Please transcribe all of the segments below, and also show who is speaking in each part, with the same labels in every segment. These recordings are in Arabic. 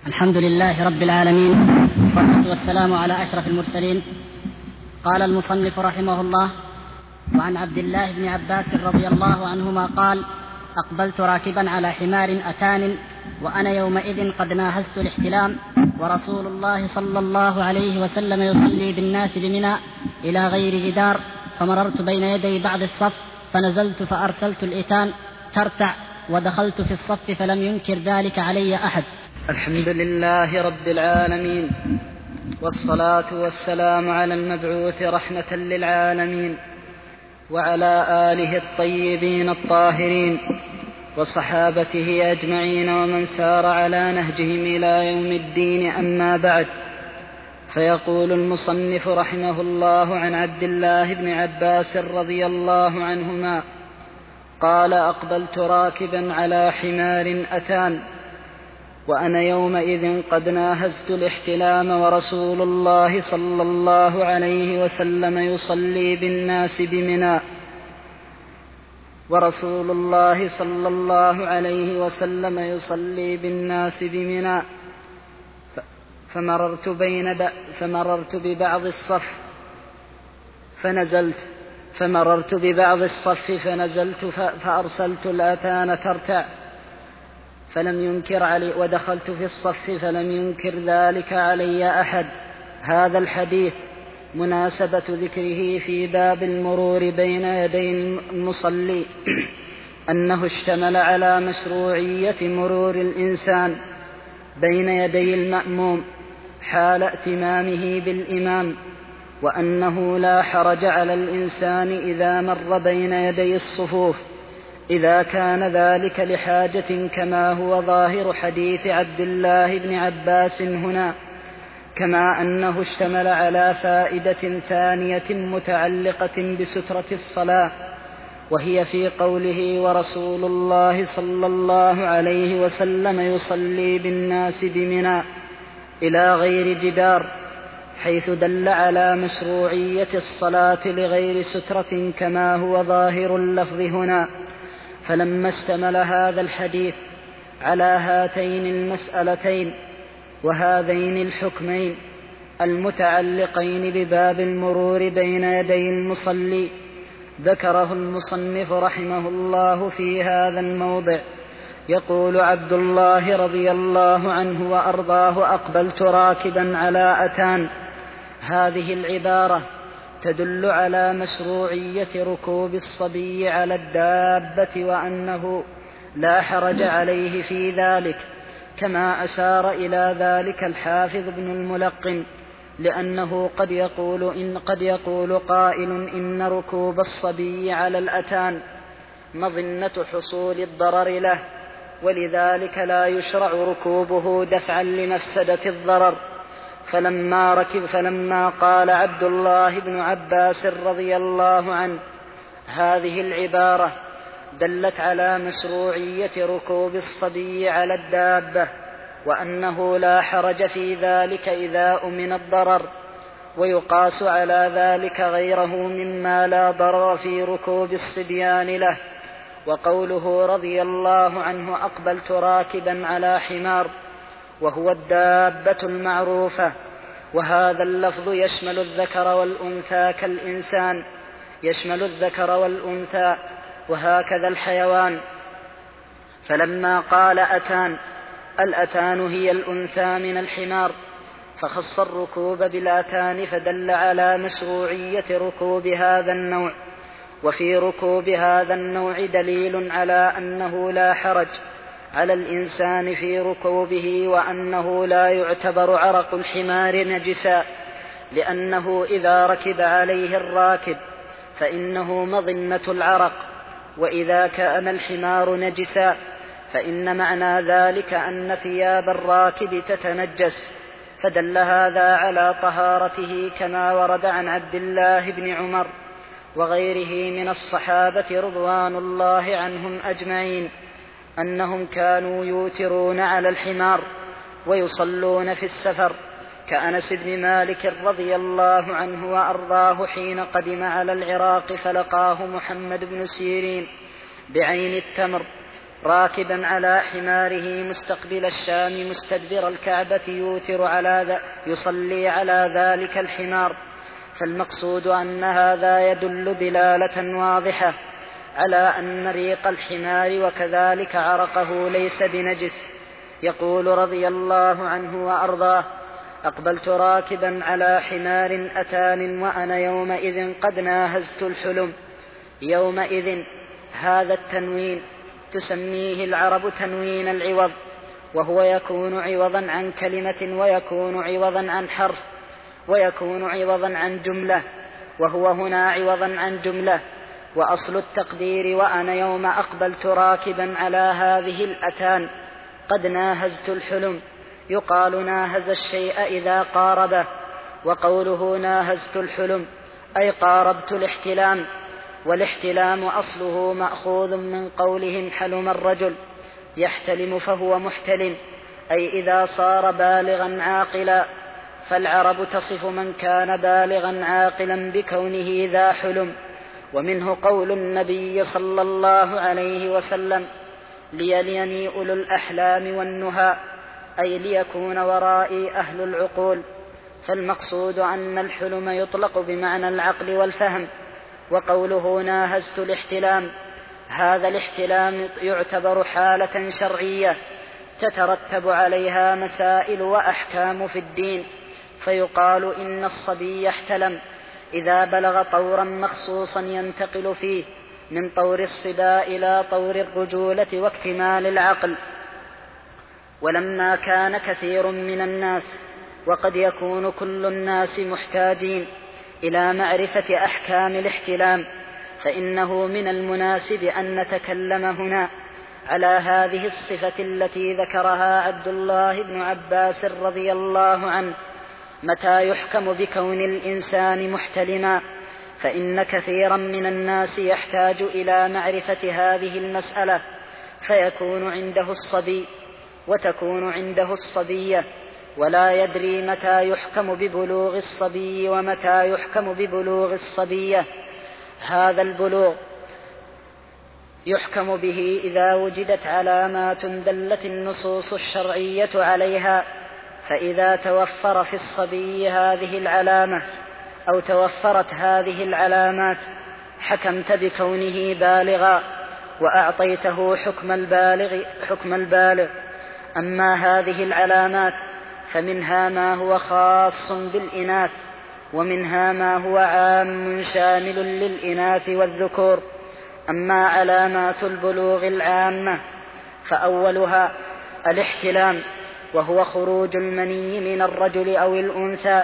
Speaker 1: الحمد لله رب العالمين، والصلاة والسلام على أشرف المرسلين. قال المصنف رحمه الله: وعن عبد الله بن عباس رضي الله عنهما قال: أقبلت راكبا على حمار أتان وأنا يومئذ قد ناهزت الاحتلام، ورسول الله صلى الله عليه وسلم يصلي بالناس بمنى إلى غير جدار، فمررت بين يدي بعض الصف فنزلت فأرسلت الإتان ترتع، ودخلت في الصف فلم ينكر ذلك علي أحد.
Speaker 2: الحمد لله رب العالمين، والصلاة والسلام على المبعوث رحمة للعالمين، وعلى آله الطيبين الطاهرين، وصحابته أجمعين، ومن سار على نهجهم إلى يوم الدين. أما بعد، فيقول المصنف رحمه الله: عن عبد الله بن عباس رضي الله عنهما قال: أقبلت راكبا على حمار أتان وأنا يومئذ قد ناهزت الاحتلام، ورسول الله صلى الله عليه وسلم يصلي بالناس بمنى فمررت ببعض الصف فنزلت فأرسلت الأتان ترتع فلم ينكر علي، ودخلت في الصف فلم ينكر ذلك علي أحد. هذا الحديث مناسبة ذكره في باب المرور بين يدي المصلي أنه اشتمل على مشروعية مرور الإنسان بين يدي المأموم حال ائتمامه بالإمام، وأنه لا حرج على الإنسان إذا مر بين يدي الصفوف إذا كان ذلك لحاجة، كما هو ظاهر حديث عبد الله بن عباس هنا، كما أنه اشتمل على فائدة ثانية متعلقة بسترة الصلاة، وهي في قوله: ورسول الله صلى الله عليه وسلم يصلي بالناس بمنى إلى غير جدار، حيث دل على مشروعية الصلاة لغير سترة كما هو ظاهر اللفظ هنا. فلما اشتمل هذا الحديث على هاتين المسألتين وهذين الحكمين المتعلقين بباب المرور بين يدي المصلي، ذكره المصنف رحمه الله في هذا الموضع. يقول عبد الله رضي الله عنه وأرضاه: أقبلت راكبا على أتان. هذه العبارة تدل على مشروعية ركوب الصبي على الدابة، وأنه لا حرج عليه في ذلك، كما أشار إلى ذلك الحافظ بن الملقن، لأنه قد يقول قائل إن ركوب الصبي على الأتان مظنة حصول الضرر له، ولذلك لا يشرع ركوبه دفعا لمفسدة الضرر. فلما قال عبد الله بن عباس رضي الله عنه هذه العبارة دلت على مشروعية ركوب الصبي على الدابة، وأنه لا حرج في ذلك إذا أمن الضرر، ويقاس على ذلك غيره مما لا ضرر في ركوب الصبيان له. وقوله رضي الله عنه: أقبلت راكبا على حمار، وهو الدابة المعروفة، وهذا اللفظ يشمل الذكر والأنثى كالإنسان، يشمل الذكر والأنثى، وهكذا الحيوان. فلما قال أتان، الأتان هي الأنثى من الحمار، فخص الركوب بالأتان، فدل على مشروعية ركوب هذا النوع. وفي ركوب هذا النوع دليل على أنه لا حرج على الإنسان في ركوبه، وأنه لا يعتبر عرق الحمار نجسا، لأنه إذا ركب عليه الراكب فإنه مظنة العرق، وإذا كان الحمار نجسا فإن معنى ذلك أن ثياب الراكب تتنجس، فدل هذا على طهارته، كما ورد عن عبد الله بن عمر وغيره من الصحابة رضوان الله عنهم أجمعين أنهم كانوا يوترون على الحمار ويصلون في السفر، كأنس بن مالك رضي الله عنه وأرضاه حين قدم على العراق فلقاه محمد بن سيرين بعين التمر راكبا على حماره مستقبل الشام مستدبر الكعبة يصلي على ذلك الحمار. فالمقصود أن هذا يدل دلالة واضحة على أن ريق الحمار وكذلك عرقه ليس بنجس. يقول رضي الله عنه وأرضاه: أقبلت راكبا على حمار أتان وأنا يومئذ قد ناهزت الحلم. يومئذ هذا التنوين تسميه العرب تنوين العوض، وهو يكون عوضا عن كلمة ويكون عوضا عن حرف ويكون عوضا عن جملة، وهو هنا عوضا عن جملة. وأصل التقدير وأنا يوم أقبلت راكبا على هذه الأتان قد ناهزت الحلم، يقال ناهز الشيء إذا قاربه. وقوله ناهزت الحلم أي قاربت الاحتلام، والاحتلام أصله مأخوذ من قولهم حلم الرجل يحتلم فهو محتلم، أي إذا صار بالغا عاقلا. فالعرب تصف من كان بالغا عاقلا بكونه ذا حلم. ومنه قول النبي صلى الله عليه وسلم: ليليني أولو الأحلام والنهى، أي ليكون ورائي أهل العقول. فالمقصود أن الحلم يطلق بمعنى العقل والفهم. وقوله ناهزت الاحتلام، هذا الاحتلام يعتبر حالة شرعية تترتب عليها مسائل وأحكام في الدين، فيقال إن الصبي احتلم إذا بلغ طورا مخصوصا ينتقل فيه من طور الصبا إلى طور الرجولة واكتمال العقل. ولما كان كثير من الناس، وقد يكون كل الناس، محتاجين إلى معرفة أحكام الاحتلام، فإنه من المناسب أن نتكلم هنا على هذه الصفة التي ذكرها عبد الله بن عباس رضي الله عنه: متى يحكم بكون الإنسان محتلما؟ فإن كثيرا من الناس يحتاج إلى معرفة هذه المسألة، فيكون عنده الصبي وتكون عنده الصبية، ولا يدري متى يحكم ببلوغ الصبي ومتى يحكم ببلوغ الصبية. هذا البلوغ يحكم به إذا وجدت علامات دلت النصوص الشرعية عليها، فإذا توفر في الصبي هذه العلامة أو توفرت هذه العلامات حكمت بكونه بالغا وأعطيته حكم البالغ. أما هذه العلامات فمنها ما هو خاص بالإناث، ومنها ما هو عام شامل للإناث والذكور. أما علامات البلوغ العامة فأولها الاحتلام، وهو خروج المني من الرجل أو الأنثى.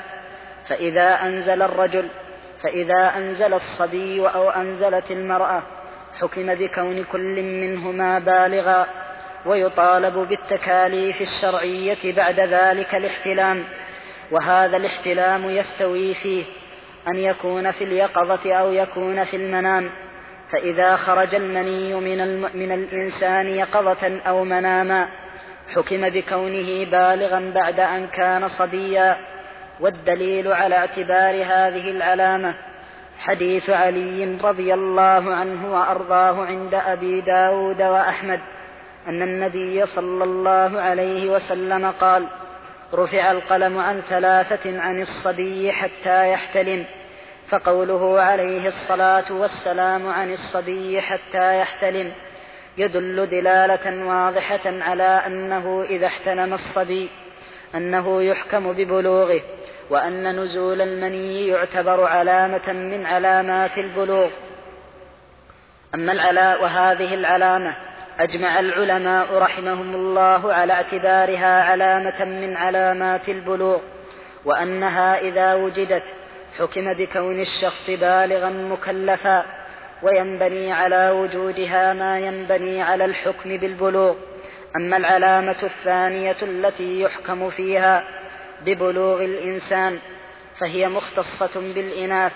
Speaker 2: فإذا أنزل الصبي أو أنزلت المرأة حكم بكون كل منهما بالغا، ويطالب بالتكاليف الشرعية بعد ذلك الاحتلام. وهذا الاحتلام يستوي فيه أن يكون في اليقظة أو يكون في المنام. فإذا خرج المني من الإنسان يقظة أو مناما حكم بكونه بالغا بعد أن كان صبيا. والدليل على اعتبار هذه العلامة حديث علي رضي الله عنه وأرضاه عند أبي داود وأحمد أن النبي صلى الله عليه وسلم قال: رفع القلم عن 3 عن الصبي حتى يحتلم. فقوله عليه الصلاة والسلام عن الصبي حتى يحتلم يدل دلالة واضحة على أنه إذا احتلم الصبي أنه يحكم ببلوغه، وأن نزول المني يعتبر علامة من علامات البلوغ. وهذه العلامة أجمع العلماء رحمهم الله على اعتبارها علامة من علامات البلوغ، وأنها إذا وجدت حكم بكون الشخص بالغا مكلفا، وينبني على وجودها ما ينبني على الحكم بالبلوغ. أما العلامة الثانية التي يحكم فيها ببلوغ الإنسان فهي مختصة بالإناث،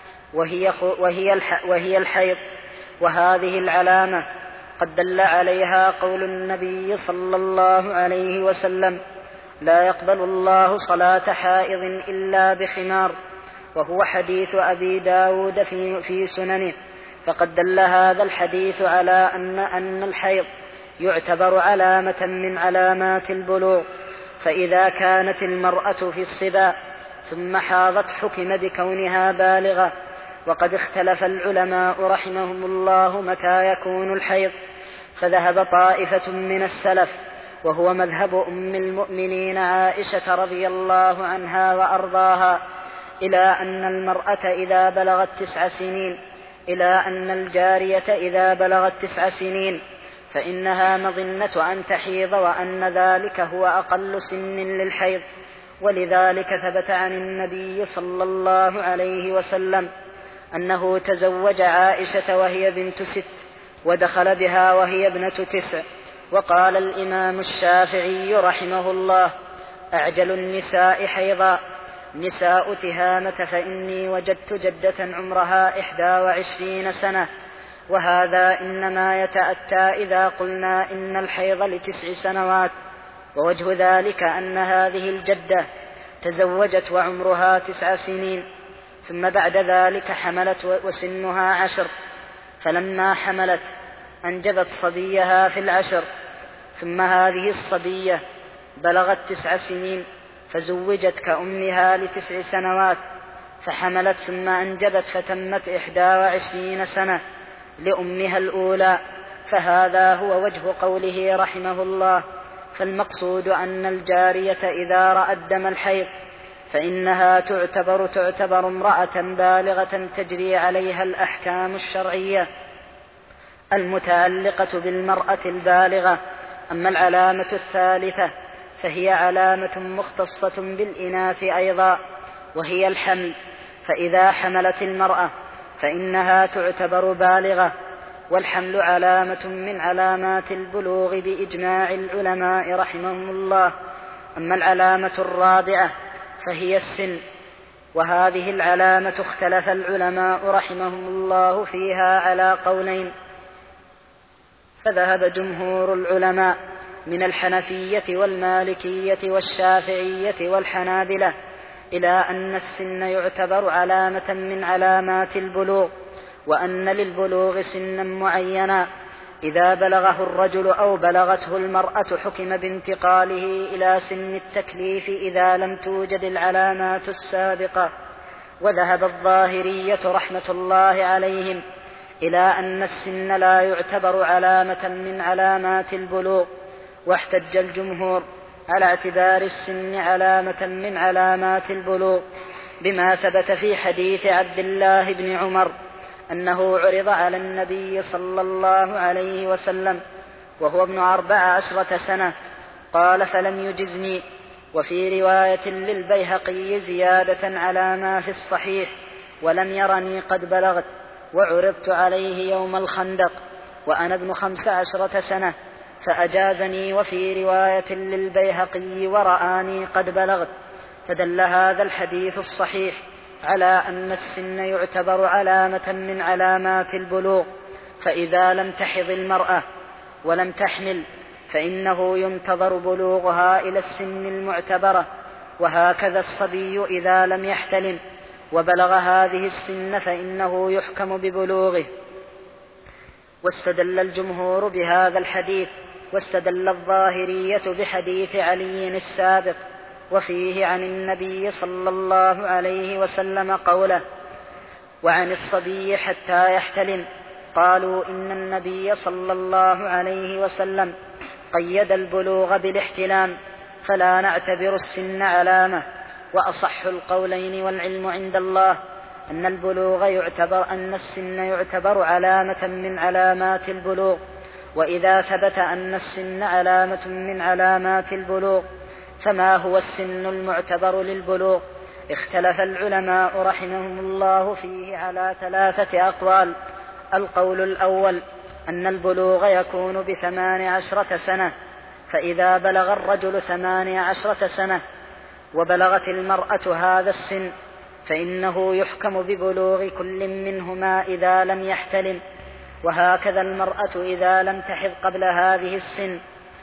Speaker 2: وهي الحيض. وهذه العلامة قد دل عليها قول النبي صلى الله عليه وسلم: لا يقبل الله صلاة حائض إلا بخمار، وهو حديث أبي داود في سننه. فقد دل هذا الحديث على أن الحيض يعتبر علامة من علامات البلوغ. فإذا كانت المرأة في الصبا ثم حاضت حكم بكونها بالغة. وقد اختلف العلماء رحمهم الله متى يكون الحيض، فذهب طائفة من السلف وهو مذهب أم المؤمنين عائشة رضي الله عنها وأرضاها إلى أن المرأة إذا بلغت 9 سنين، إلى أن الجارية إذا بلغت 9 سنين فإنها مظنة أن تحيض، وأن ذلك هو أقل سن للحيض. ولذلك ثبت عن النبي صلى الله عليه وسلم أنه تزوج عائشة وهي بنت 6 ودخل بها وهي ابنة 9. وقال الإمام الشافعي رحمه الله: أعجل النساء حيضا نساء تهامة، فإني وجدت جدة عمرها 21 سنة. وهذا إنما يتأتى إذا قلنا إن الحيض ل9 سنوات. ووجه ذلك أن هذه الجدة تزوجت وعمرها 9 سنين، ثم بعد ذلك حملت وسنها 10، فلما حملت أنجبت صبيها في 10، ثم هذه الصبية بلغت 9 سنين فزوجت كأمها ل9 سنوات، فحملت ثم أنجبت فتمت 21 سنة لأمها الأولى. فهذا هو وجه قوله رحمه الله: فالمقصود أن الجارية إذا رأت دم الحيض فإنها تعتبر امرأة بالغة تجري عليها الأحكام الشرعية المتعلقة بالمرأة البالغة. أما العلامة الثالثة فهي علامة مختصة بالإناث أيضا، وهي الحمل. فإذا حملت المرأة فإنها تعتبر بالغة، والحمل علامة من علامات البلوغ بإجماع العلماء رحمهم الله. أما العلامة الرابعة فهي السن، وهذه العلامة اختلف العلماء رحمهم الله فيها على قولين. فذهب جمهور العلماء من الحنفية والمالكية والشافعية والحنابلة إلى أن السن يعتبر علامة من علامات البلوغ، وأن للبلوغ سنا معينا إذا بلغه الرجل أو بلغته المرأة حكم بانتقاله إلى سن التكليف إذا لم توجد العلامات السابقة. وذهب الظاهرية رحمة الله عليهم إلى أن السن لا يعتبر علامة من علامات البلوغ، واحتج الجمهور على اعتبار السن علامة من علامات البلوغ بما ثبت في حديث عبد الله بن عمر أنه عرض على النبي صلى الله عليه وسلم وهو ابن 14 سنة قال: فلم يجزني. وفي رواية للبيهقي زيادة على ما في الصحيح: ولم يرني قد بلغت، وعرضت عليه يوم الخندق وأنا ابن 15 سنة فأجازني. وفي رواية للبيهقي: ورآني قد بلغت. فدل هذا الحديث الصحيح على أن السن يعتبر علامة من علامات البلوغ. فإذا لم تحض المرأة ولم تحمل فإنه ينتظر بلوغها إلى السن المعتبرة، وهكذا الصبي إذا لم يحتلم وبلغ هذه السن فإنه يحكم ببلوغه. واستدل الجمهور بهذا الحديث، واستدل الظاهرية بحديث علي السابق وفيه عن النبي صلى الله عليه وسلم قوله: وعن الصبي حتى يحتلم. قالوا إن النبي صلى الله عليه وسلم قيد البلوغ بالاحتلام، فلا نعتبر السن علامة. وأصح القولين والعلم عند الله أن السن يعتبر علامة من علامات البلوغ. وإذا ثبت أن السن علامة من علامات البلوغ فما هو السن المعتبر للبلوغ؟ اختلف العلماء رحمهم الله فيه على 3 أقوال. القول الأول أن البلوغ يكون ب18 سنة، فإذا بلغ الرجل 18 سنة وبلغت المرأة هذا السن فإنه يحكم ببلوغ كل منهما إذا لم يحتلم، وهكذا المرأة إذا لم تحض قبل هذه السن.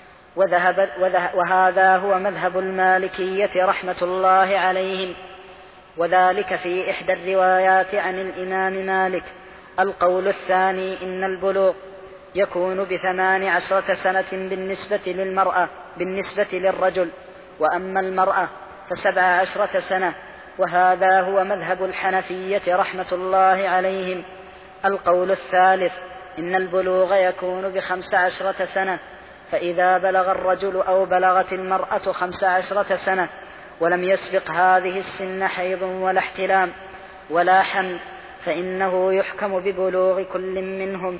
Speaker 2: وهذا هو مذهب المالكية رحمة الله عليهم، وذلك في إحدى الروايات عن الإمام مالك. القول الثاني إن البلوغ يكون ب18 سنة بالنسبة للرجل، وأما المرأة ف17 سنة، وهذا هو مذهب الحنفية رحمة الله عليهم. القول الثالث إن البلوغ يكون ب15 سنة، فإذا بلغ الرجل أو بلغت المرأة 15 سنة ولم يسبق هذه السن حيض ولا احتلام ولا حمل فإنه يحكم ببلوغ كل منهم.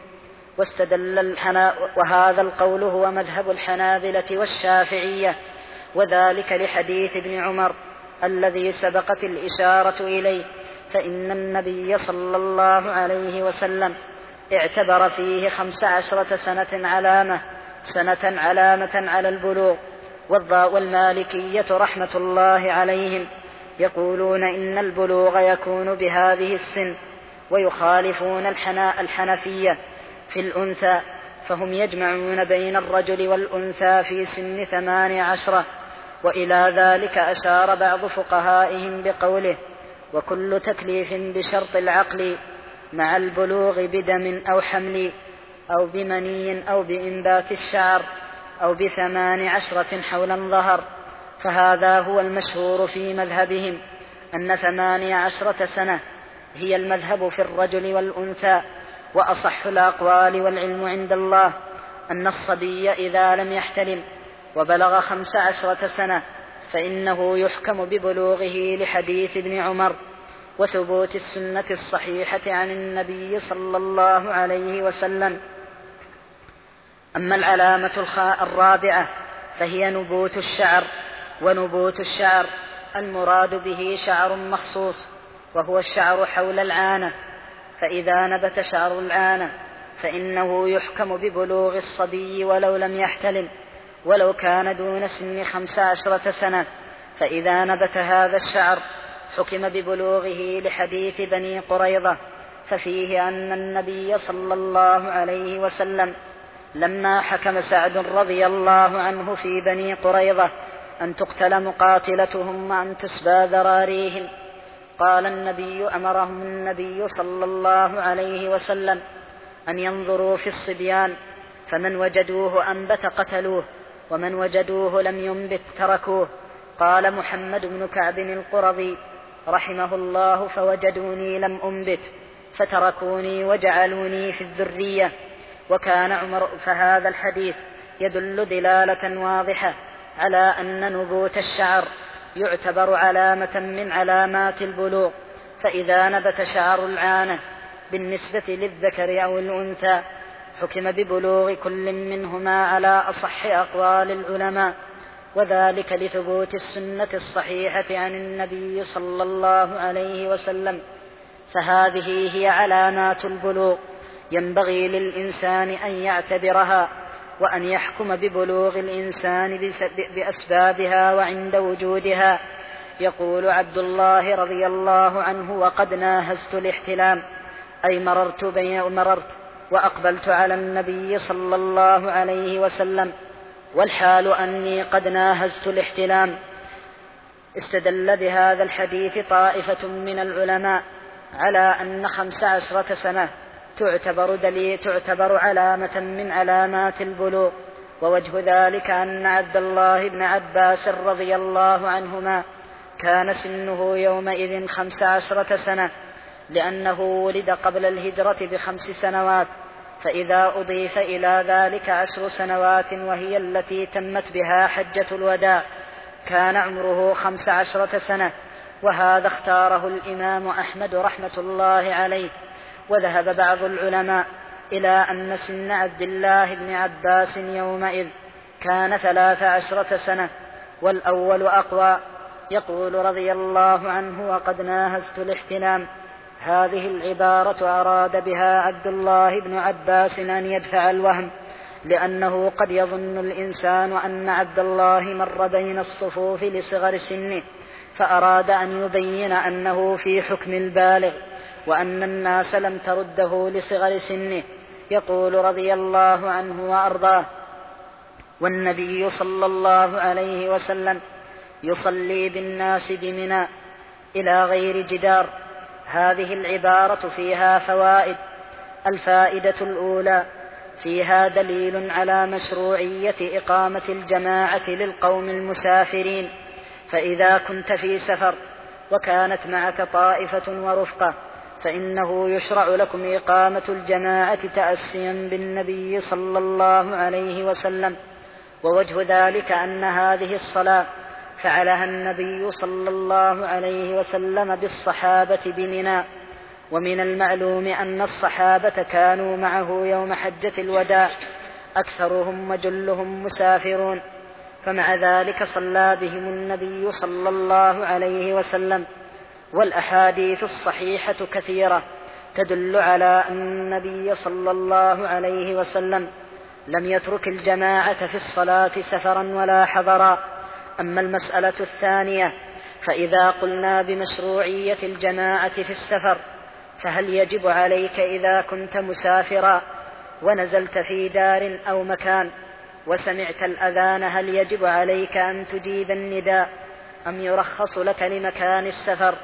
Speaker 2: وهذا القول هو مذهب الحنابلة والشافعية، وذلك لحديث ابن عمر الذي سبقت الإشارة إليه، فإن النبي صلى الله عليه وسلم اعتبر فيه 15 سنة علامة على البلوغ. والمالكية رحمة الله عليهم يقولون إن البلوغ يكون بهذه السن، ويخالفون الحنفية في الأنثى، فهم يجمعون بين الرجل والأنثى في سن 18. وإلى ذلك أشار بعض فقهائهم بقوله: وكل تكليف بشرط العقل مع البلوغ بدم أو حمل أو بمني أو بإنبات الشعر أو ب18 حولا ظهر. فهذا هو المشهور في مذهبهم، أن 18 سنة هي المذهب في الرجل والأنثى. وأصح الأقوال والعلم عند الله أن الصبي إذا لم يحتلم وبلغ 15 سنة فإنه يحكم ببلوغه لحديث ابن عمر وثبوت السنة الصحيحة عن النبي صلى الله عليه وسلم. أما العلامة الرابعة فهي نبوت الشعر. ونبوت الشعر المراد به شعر مخصوص، وهو الشعر حول العانة، فإذا نبت شعر العانة فإنه يحكم ببلوغ الصبي ولو لم يحتلم، ولو كان دون سن 15 سنة. فإذا نبت هذا الشعر حكم ببلوغه لحديث بني قريظة، ففيه أن النبي صلى الله عليه وسلم لما حكم سعد رضي الله عنه في بني قريظة أن تقتل مقاتلتهم وأن تسبى ذراريهم، قال أمرهم النبي صلى الله عليه وسلم أن ينظروا في الصبيان، فمن وجدوه أنبت قتلوه، ومن وجدوه لم ينبت تركوه. قال محمد بن كعب القرظي رحمه الله: فوجدوني لم أنبت فتركوني وجعلوني في الذرية. وكان عمر. فهذا الحديث يدل دلالة واضحة على أن نبوت الشعر يعتبر علامة من علامات البلوغ، فإذا نبت شعر العانة بالنسبة للذكر أو الأنثى حكم ببلوغ كل منهما على أصح أقوال العلماء، وذلك لثبوت السنة الصحيحة عن النبي صلى الله عليه وسلم. فهذه هي علامات البلوغ، ينبغي للإنسان أن يعتبرها وأن يحكم ببلوغ الإنسان بأسبابها وعند وجودها. يقول عبد الله رضي الله عنه: وقد ناهزت الاحتلام، أي مررت وأقبلت على النبي صلى الله عليه وسلم والحال أني قد ناهزت الاحتلام. استدل بهذا الحديث طائفة من العلماء على أن 15 سنة تعتبر علامة من علامات البلوغ، ووجه ذلك أن عبد الله بن عباس رضي الله عنهما كان سنه يومئذ 15 سنة، لأنه ولد قبل الهجرة ب5 سنوات، فإذا أضيف إلى ذلك 10 سنوات وهي التي تمت بها حجة الوداع كان عمره 15 سنة. وهذا اختاره الإمام أحمد رحمة الله عليه. وذهب بعض العلماء إلى أن سن عبد الله بن عباس يومئذ كان 13 سنة، والأول أقوى. يقول رضي الله عنه: وقد ناهزت الاحتلام. هذه العبارة أراد بها عبد الله بن عباس أن يدفع الوهم، لأنه قد يظن الإنسان أن عبد الله مر بين الصفوف لصغر سنه، فأراد أن يبين أنه في حكم البالغ، وأن الناس لم ترده لصغر سنه. يقول رضي الله عنه وأرضاه: والنبي صلى الله عليه وسلم يصلي بالناس بمنى إلى غير جدار. هذه العبارة فيها فوائد. الفائدة الأولى: فيها دليل على مشروعية إقامة الجماعة للقوم المسافرين. فإذا كنت في سفر وكانت معك طائفة ورفقة فإنه يشرع لكم إقامة الجماعة تأسيا بالنبي صلى الله عليه وسلم. ووجه ذلك أن هذه الصلاة فعلها النبي صلى الله عليه وسلم بالصحابة بمنى، ومن المعلوم أن الصحابة كانوا معه يوم حجة الوداع أكثرهم وجلهم مسافرون، فمع ذلك صلى بهم النبي صلى الله عليه وسلم. والأحاديث الصحيحة كثيرة تدل على أن النبي صلى الله عليه وسلم لم يترك الجماعة في الصلاة سفرا ولا حضرا. أما المسألة الثانية، فإذا قلنا بمشروعية الجماعة في السفر، فهل يجب عليك إذا كنت مسافرا ونزلت في دار أو مكان وسمعت الأذان هل يجب عليك أن تجيب النداء أم يرخص لك لمكان السفر؟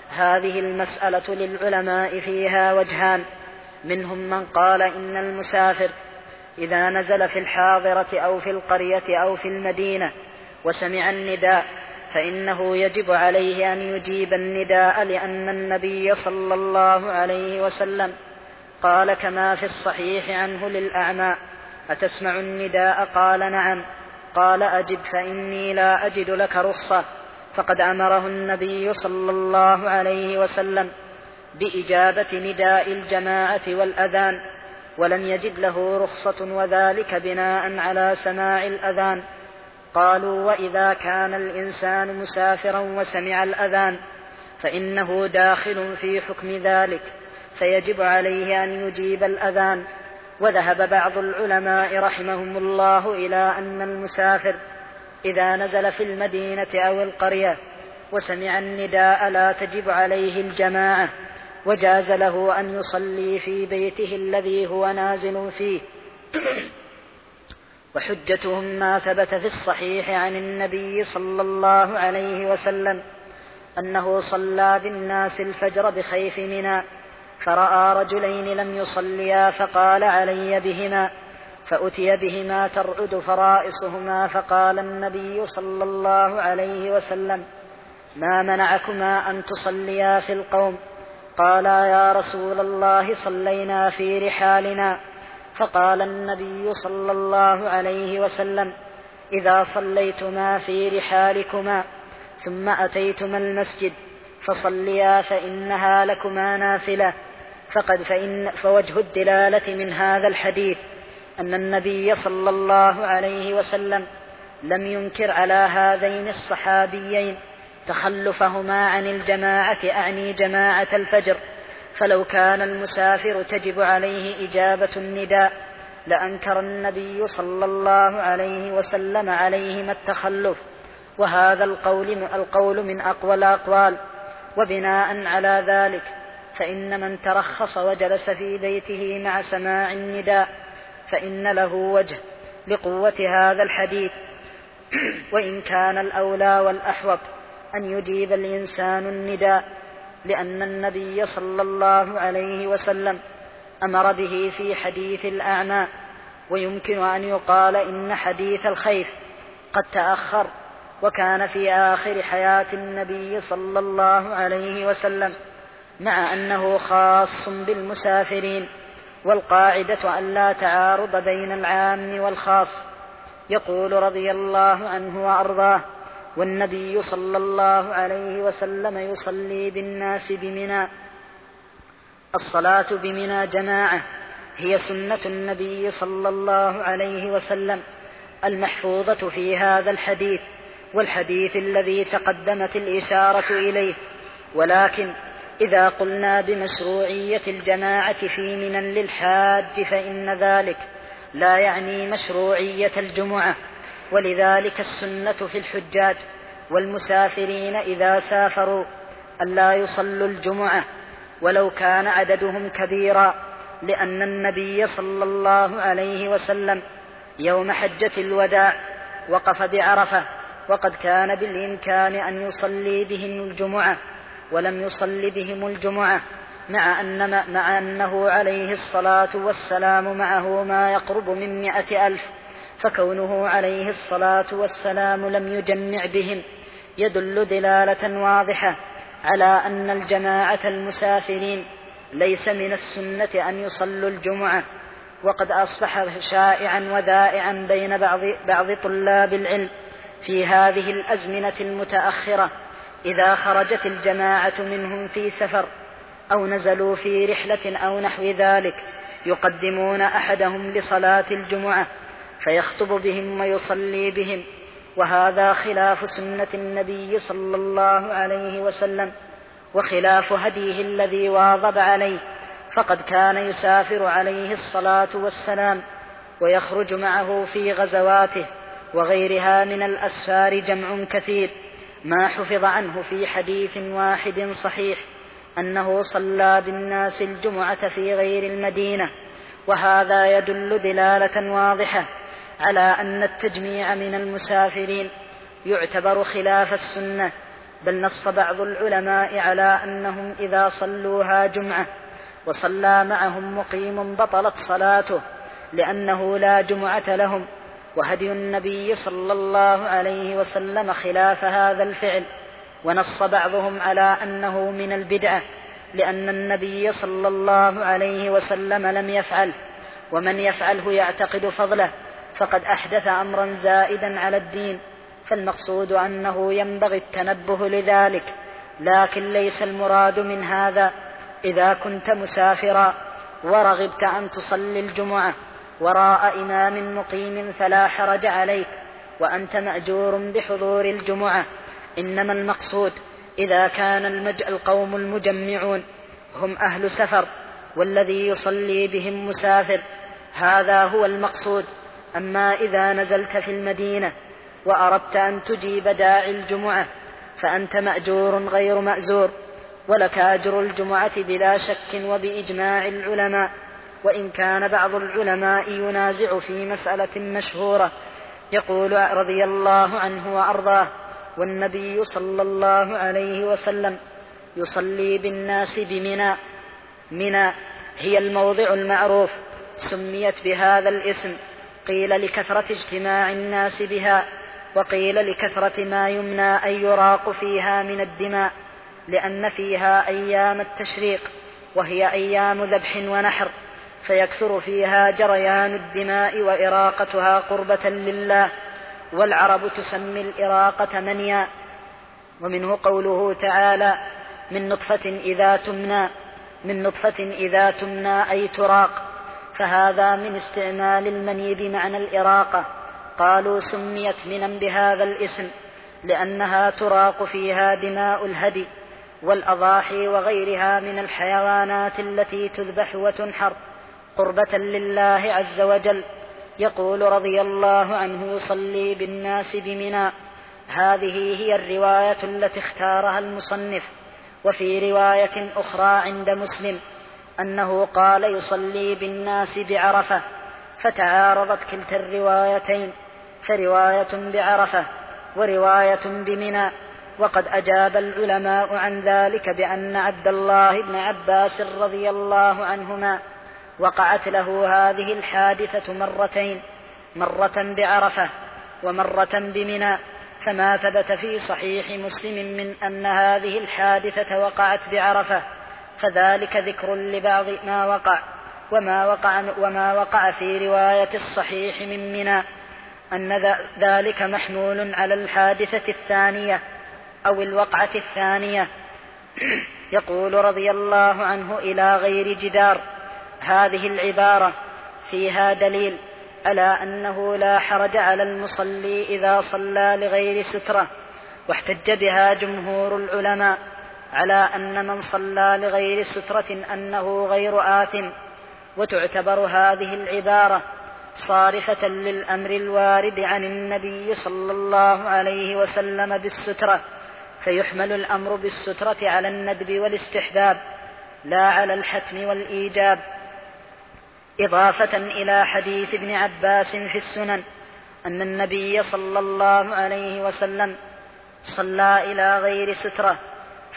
Speaker 2: هذه المسألة للعلماء فيها وجهان، منهم من قال إن المسافر إذا نزل في الحاضرة أو في القرية أو في المدينة وسمع النداء فإنه يجب عليه أن يجيب النداء، لأن النبي صلى الله عليه وسلم قال كما في الصحيح عنه للأعمى: أتسمع النداء؟ قال نعم. قال أجب فإني لا أجد لك رخصة. فقد أمره النبي صلى الله عليه وسلم بإجابة نداء الجماعة والأذان، ولم يجد له رخصة، وذلك بناء على سماع الأذان. قالوا: وإذا كان الإنسان مسافرا وسمع الأذان فإنه داخل في حكم ذلك، فيجب عليه أن يجيب الأذان. وذهب بعض العلماء رحمهم الله إلى أن المسافر إذا نزل في المدينة أو القرية وسمع النداء لا تجب عليه الجماعة، وجاز له أن يصلي في بيته الذي هو نازل فيه. وحجتهم ما ثبت في الصحيح عن النبي صلى الله عليه وسلم أنه صلى بالناس الفجر بخيف منى، فرأى رجلين لم يصليا فقال: علي بهما. فأتي بهما ترعد فرائصهما، فقال النبي صلى الله عليه وسلم: ما منعكما أن تصليا في القوم؟ قالا: يا رسول الله صلينا في رحالنا. فقال النبي صلى الله عليه وسلم: إذا صليتما في رحالكما ثم أتيتما المسجد فصليا فإنها لكما نافلة. فوجه الدلالة من هذا الحديث أن النبي صلى الله عليه وسلم لم ينكر على هذين الصحابيين تخلفهما عن الجماعة، أعني جماعة الفجر. فلو كان المسافر تجب عليه إجابة النداء لأنكر النبي صلى الله عليه وسلم عليهما التخلف، وهذا القول من أقوى الأقوال. وبناء على ذلك فإن من ترخص وجلس في بيته مع سماع النداء فإن له وجه لقوة هذا الحديث. وإن كان الأولى والأحوط أن يجيب الإنسان النداء، لأن النبي صلى الله عليه وسلم أمر به في حديث الأعمى. ويمكن أن يقال إن حديث الخيف قد تأخر وكان في آخر حياة النبي صلى الله عليه وسلم، مع أنه خاص بالمسافرين، والقاعدة أن لا تعارض بين العام والخاص. يقول رضي الله عنه وأرضاه: والنبي صلى الله عليه وسلم يصلي بالناس بمنى. الصلاة بمنى جماعة هي سنة النبي صلى الله عليه وسلم المحفوظة في هذا الحديث والحديث الذي تقدمت الإشارة إليه. ولكن إذا قلنا بمشروعية الجماعة في منى للحاج فإن ذلك لا يعني مشروعية الجمعة، ولذلك السنة في الحجاج والمسافرين إذا سافروا ألا يصلوا الجمعة ولو كان عددهم كبيرا، لأن النبي صلى الله عليه وسلم يوم حجة الوداع وقف بعرفة وقد كان بالإمكان أن يصلي بهم الجمعة ولم يصل بهم الجمعة، مع أنه عليه الصلاة والسلام معه ما يقرب من 100,000، فكونه عليه الصلاة والسلام لم يجمع بهم يدل دلالة واضحة على أن الجماعة المسافرين ليس من السنة أن يصلوا الجمعة. وقد أصبح شائعا وذائعا بين بعض طلاب العلم في هذه الأزمنة المتأخرة إذا خرجت الجماعة منهم في سفر أو نزلوا في رحلة أو نحو ذلك يقدمون أحدهم لصلاة الجمعة فيخطب بهم ويصلي بهم، وهذا خلاف سنة النبي صلى الله عليه وسلم وخلاف هديه الذي واظب عليه، فقد كان يسافر عليه الصلاة والسلام ويخرج معه في غزواته وغيرها من الأسفار جمع كثير، ما حفظ عنه في حديث واحد صحيح أنه صلى بالناس الجمعة في غير المدينة. وهذا يدل دلالة واضحة على أن التجميع من المسافرين يعتبر خلاف السنة، بل نص بعض العلماء على أنهم إذا صلوها جمعة وصلى معهم مقيم بطلت صلاته لأنه لا جمعة لهم، وهدي النبي صلى الله عليه وسلم خلاف هذا الفعل. ونص بعضهم على أنه من البدعة لأن النبي صلى الله عليه وسلم لم يفعل، ومن يفعله يعتقد فضله فقد أحدث أمرا زائدا على الدين، فالمقصود أنه ينبغي التنبه لذلك، لكن ليس المراد من هذا إذا كنت مسافرا ورغبت أن تصلي الجمعة وراء إمام مقيم فلا حرج عليك وأنت مأجور بحضور الجمعة، إنما المقصود إذا كان القوم المجمعون هم أهل سفر والذي يصلي بهم مسافر، هذا هو المقصود. أما إذا نزلت في المدينة وأردت أن تجيب داعي الجمعة فأنت مأجور غير مأزور، ولك أجر الجمعة بلا شك وبإجماع العلماء، وإن كان بعض العلماء ينازع في مسألة مشهورة يقول رضي الله عنه وأرضاه: والنبي صلى الله عليه وسلم يصلي بالناس بمنى. منى هي الموضع المعروف، سميت بهذا الاسم قيل لكثرة اجتماع الناس بها، وقيل لكثرة ما يمنى أن يراق فيها من الدماء، لأن فيها أيام التشريق وهي أيام ذبح ونحر، فيكثر فيها جريان الدماء وإراقتها قربة لله، والعرب تسمي الإراقة منيا. ومنه قوله تعالى: من نطفة إذا تمنى أي تراق، فهذا من استعمال المني بمعنى الإراقة. قالوا سميت منى بهذا الاسم لأنها تراق فيها دماء الهدي والأضاحي وغيرها من الحيوانات التي تذبح وتنحر قربة لله عز وجل. يقول رضي الله عنه: يصلي بالناس بمنى. هذه هي الرواية التي اختارها المصنف. وفي رواية أخرى عند مسلم أنه قال: يصلي بالناس بعرفة، فتعارضت كلتا الروايتين، فرواية بعرفة ورواية بمنى. وقد أجاب العلماء عن ذلك بأن عبد الله بن عباس رضي الله عنهما وقعت له هذه الحادثة مرتين، مرة بعرفة ومرة بمنى، فما ثبت في صحيح مسلم من أن هذه الحادثة وقعت بعرفة فذلك ذكر لبعض ما وقع، وما وقع في رواية الصحيح من منى أن ذلك محمول على الحادثة الثانية أو الوقعة الثانية. يقول رضي الله عنه: إلى غير جدار. هذه العبارة فيها دليل على أنه لا حرج على المصلي إذا صلى لغير سترة، واحتج بها جمهور العلماء على أن من صلى لغير سترة أنه غير آثم. وتعتبر هذه العبارة صارفة للأمر الوارد عن النبي صلى الله عليه وسلم بالسترة، فيحمل الأمر بالسترة على الندب والاستحباب لا على الحتم والإيجاب، إضافة إلى حديث ابن عباس في السنن أن النبي صلى الله عليه وسلم صلى إلى غير سترة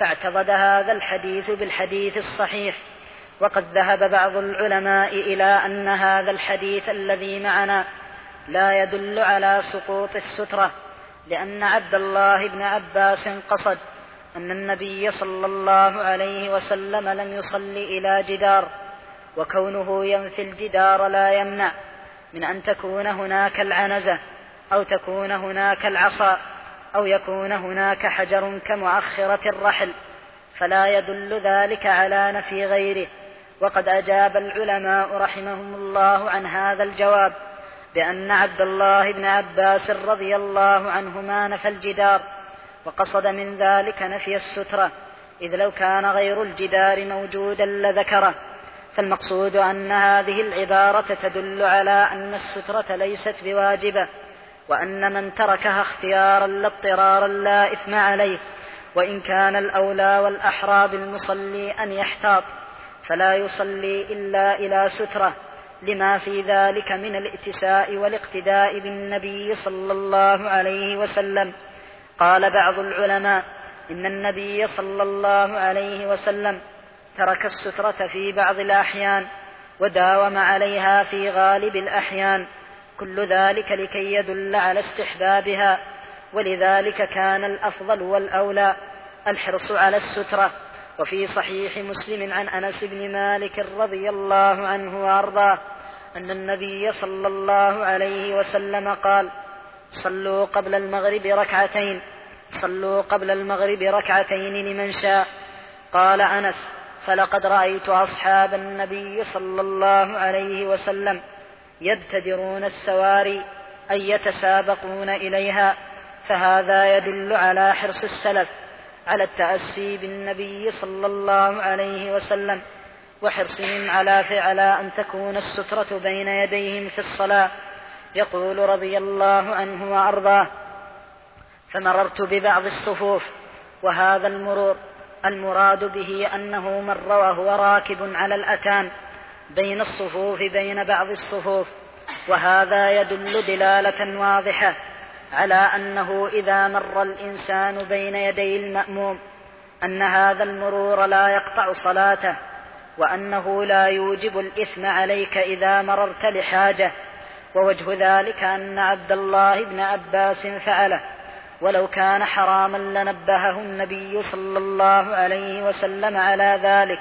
Speaker 2: فاعتضد هذا الحديث بالحديث الصحيح. وقد ذهب بعض العلماء إلى أن هذا الحديث الذي معنا لا يدل على سقوط السترة، لأن عبد الله بن عباس قصد أن النبي صلى الله عليه وسلم لم يصل إلى جدار، وكونه ينفي الجدار لا يمنع من أن تكون هناك العنزة أو تكون هناك العصا أو يكون هناك حجر كمؤخرة الرحل، فلا يدل ذلك على نفي غيره. وقد أجاب العلماء رحمهم الله عن هذا الجواب بأن عبد الله بن عباس رضي الله عنهما نفى الجدار، وقصد من ذلك نفي السترة، إذ لو كان غير الجدار موجودا لذكره. فالمقصود أن هذه العبارة تدل على أن السترة ليست بواجبة، وأن من تركها اختيارا لا اضطرارا لا إثم عليه، وإن كان الأولى والأحرى بالمصلي أن يحتاط فلا يصلي إلا إلى سترة، لما في ذلك من الاتساء والاقتداء بالنبي صلى الله عليه وسلم. قال بعض العلماء إن النبي صلى الله عليه وسلم ترك السترة في بعض الأحيان وداوم عليها في غالب الأحيان، كل ذلك لكي يدل على استحبابها، ولذلك كان الأفضل والأولى الحرص على السترة. وفي صحيح مسلم عن أنس بن مالك رضي الله عنه وأرضاه أن النبي صلى الله عليه وسلم قال: صلوا قبل المغرب ركعتين لمن شاء. قال أنس: فلقد رأيت أصحاب النبي صلى الله عليه وسلم يبتدرون السواري أي يتسابقون إليها، فهذا يدل على حرص السلف على التأسي بالنبي صلى الله عليه وسلم، وحرصهم على أن تكون السترة بين يديهم في الصلاة. يقول رضي الله عنه وأرضاه: فمررت ببعض الصفوف، وهذا المراد به أنه مر وهو راكب على الأتان بين الصفوف بين بعض الصفوف، وهذا يدل دلالة واضحة على أنه إذا مر الإنسان بين يدي المأموم أن هذا المرور لا يقطع صلاته، وأنه لا يوجب الإثم عليك إذا مررت لحاجة. ووجه ذلك أن عبد الله بن عباس فعله، ولو كان حراما لنبهه النبي صلى الله عليه وسلم على ذلك.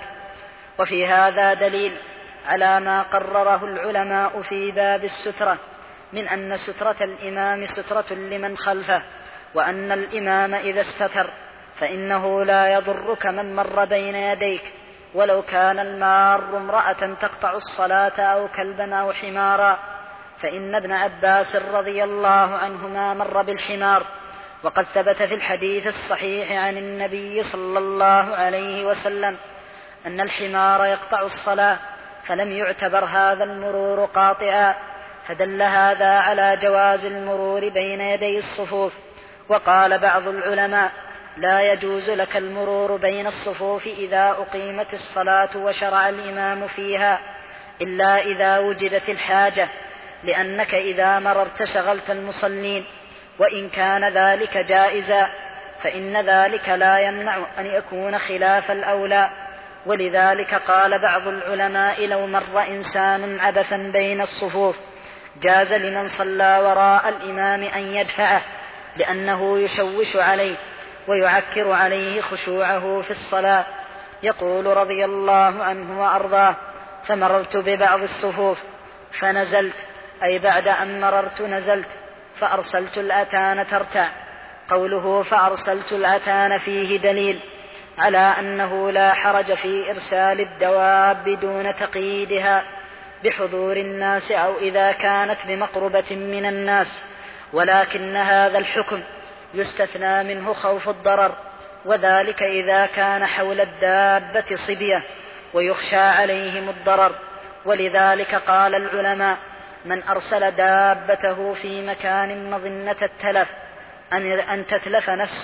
Speaker 2: وفي هذا دليل على ما قرره العلماء في باب السترة من أن سترة الإمام سترة لمن خلفه، وأن الإمام إذا استتر فإنه لا يضرك من مر بين يديك، ولو كان المار امرأة تقطع الصلاة أو كلبا أو حمارا، فإن ابن عباس رضي الله عنهما مر بالحمار، وقد ثبت في الحديث الصحيح عن النبي صلى الله عليه وسلم أن الحمار يقطع الصلاة، فلم يعتبر هذا المرور قاطعا، فدل هذا على جواز المرور بين يدي الصفوف. وقال بعض العلماء: لا يجوز لك المرور بين الصفوف إذا أقيمت الصلاة وشرع الإمام فيها إلا إذا وجدت الحاجة، لأنك إذا مررت شغلت المصلين، وإن كان ذلك جائزا فإن ذلك لا يمنع أن يكون خلاف الأولى. ولذلك قال بعض العلماء: لو مر إنسان عبثا بين الصفوف جاز لمن صلى وراء الإمام أن يدفعه، لأنه يشوش عليه ويعكر عليه خشوعه في الصلاة. يقول رضي الله عنه وأرضاه: فمررت ببعض الصفوف فنزلت، أي بعد أن مررت نزلت، فأرسلت الأتان ترتع. قوله فأرسلت الأتان فيه دليل على أنه لا حرج في إرسال الدواب دون تقييدها بحضور الناس أو إذا كانت بمقربة من الناس، ولكن هذا الحكم يستثنى منه خوف الضرر، وذلك إذا كان حول الدابة صبية ويخشى عليهم الضرر. ولذلك قال العلماء: من أرسل دابته في مكان مظنة التلف أن تتلف نفس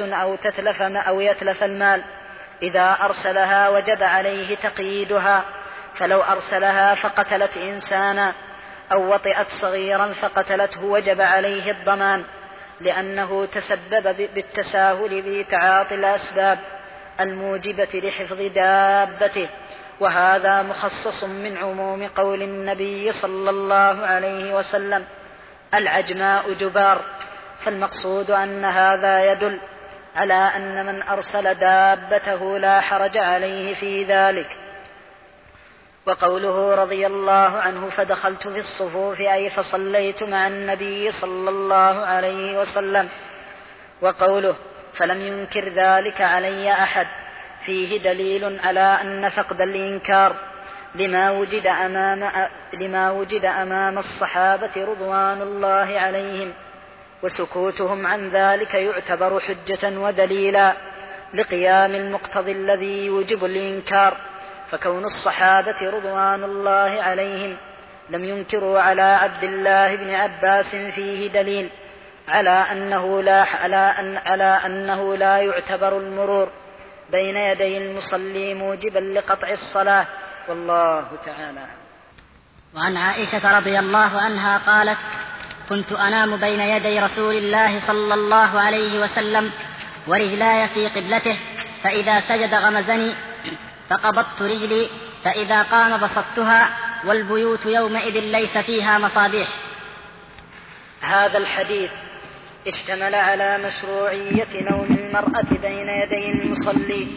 Speaker 2: أو يتلف المال، إذا أرسلها وجب عليه تقييدها، فلو أرسلها فقتلت إنسانا أو وطئت صغيرا فقتلته وجب عليه الضمان، لأنه تسبب بالتساهل بتعاطي الأسباب. الموجبة لحفظ دابته، وهذا مخصص من عموم قول النبي صلى الله عليه وسلم: العجماء جبار. فالمقصود أن هذا يدل على أن من أرسل دابته لا حرج عليه في ذلك. وقوله رضي الله عنه: فدخلت في الصفوف، أي فصليت مع النبي صلى الله عليه وسلم. وقوله: فلم ينكر ذلك علي أحد، فيه دليل على أن فقد الإنكار لما وجد أمام الصحابة رضوان الله عليهم، وسكوتهم عن ذلك يعتبر حجة ودليلا لقيام المقتضي الذي يوجب الإنكار. فكون الصحابة رضوان الله عليهم لم ينكروا على عبد الله بن عباس فيه دليل على أنه لا يعتبر المرور بين يدي المصلي موجبا لقطع الصلاة، والله تعالى.
Speaker 1: وعن عائشة رضي الله عنها قالت: كنت أنام بين يدي رسول الله صلى الله عليه وسلم ورجلاي في قبلته، فإذا سجد غمزني فقبضت رجلي، فإذا قام بسطتها، والبيوت يومئذ ليس فيها مصابيح.
Speaker 2: هذا الحديث اشتمل على مشروعية نوم المرأة بين يدي المصلي،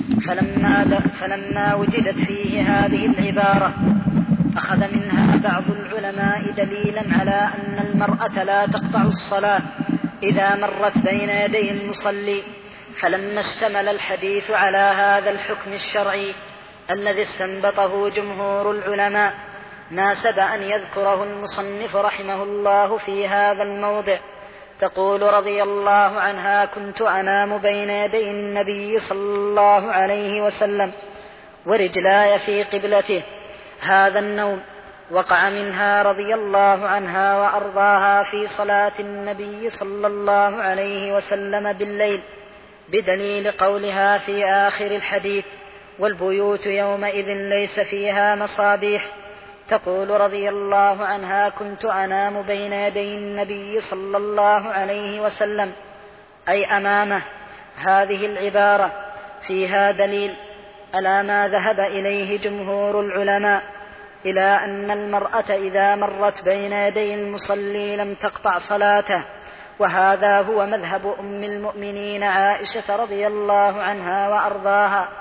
Speaker 2: فلما وجدت فيه هذه العبارة أخذ منها بعض العلماء دليلا على أن المرأة لا تقطع الصلاة إذا مرت بين يدي المصلي. فلما اشتمل الحديث على هذا الحكم الشرعي الذي استنبطه جمهور العلماء، ناسب أن يذكره المصنف رحمه الله في هذا الموضع. تقول رضي الله عنها: كنت أنام بين يدي النبي صلى الله عليه وسلم ورجلاي في قبلته. هذا النوم وقع منها رضي الله عنها وأرضاها في صلاة النبي صلى الله عليه وسلم بالليل، بدليل قولها في آخر الحديث: والبيوت يومئذ ليس فيها مصابيح. تقول رضي الله عنها: كنت أنام بين يدي النبي صلى الله عليه وسلم، أي أمامه. هذه العبارة فيها دليل على ما ذهب إليه جمهور العلماء، إلى أن المرأة إذا مرت بين يدي المصلي لم تقطع صلاته، وهذا هو مذهب أم المؤمنين عائشة رضي الله عنها وأرضاها.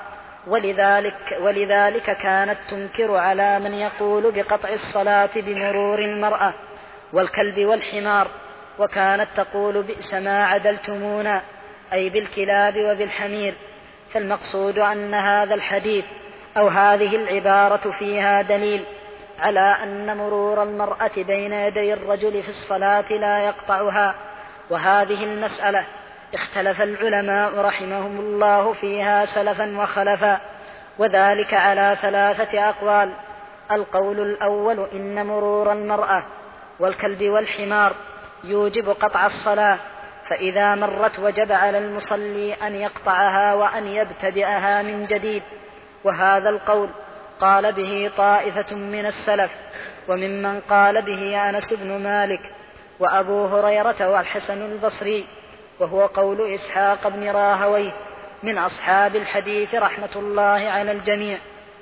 Speaker 2: ولذلك كانت تنكر على من يقول بقطع الصلاة بمرور المرأة والكلب والحمار، وكانت تقول: بئس ما عدلتمونا، أي بالكلاب وبالحمير. فالمقصود أن هذا الحديث أو هذه العبارة فيها دليل على أن مرور المرأة بين يدي الرجل في الصلاة لا يقطعها. وهذه المسألة اختلف العلماء رحمهم الله فيها سلفا وخلفا، وذلك على 3 أقوال. القول الأول: إن مرور المرأة والكلب والحمار يوجب قطع الصلاة، فإذا مرت وجب على المصلي أن يقطعها وأن يبتدئها من جديد. وهذا القول قال به طائفة من السلف، وممن قال به أنس بن مالك وأبو هريرة والحسن البصري، وهو قول إسحاق بن راهويه من أصحاب الحديث رحمة الله على الجميع.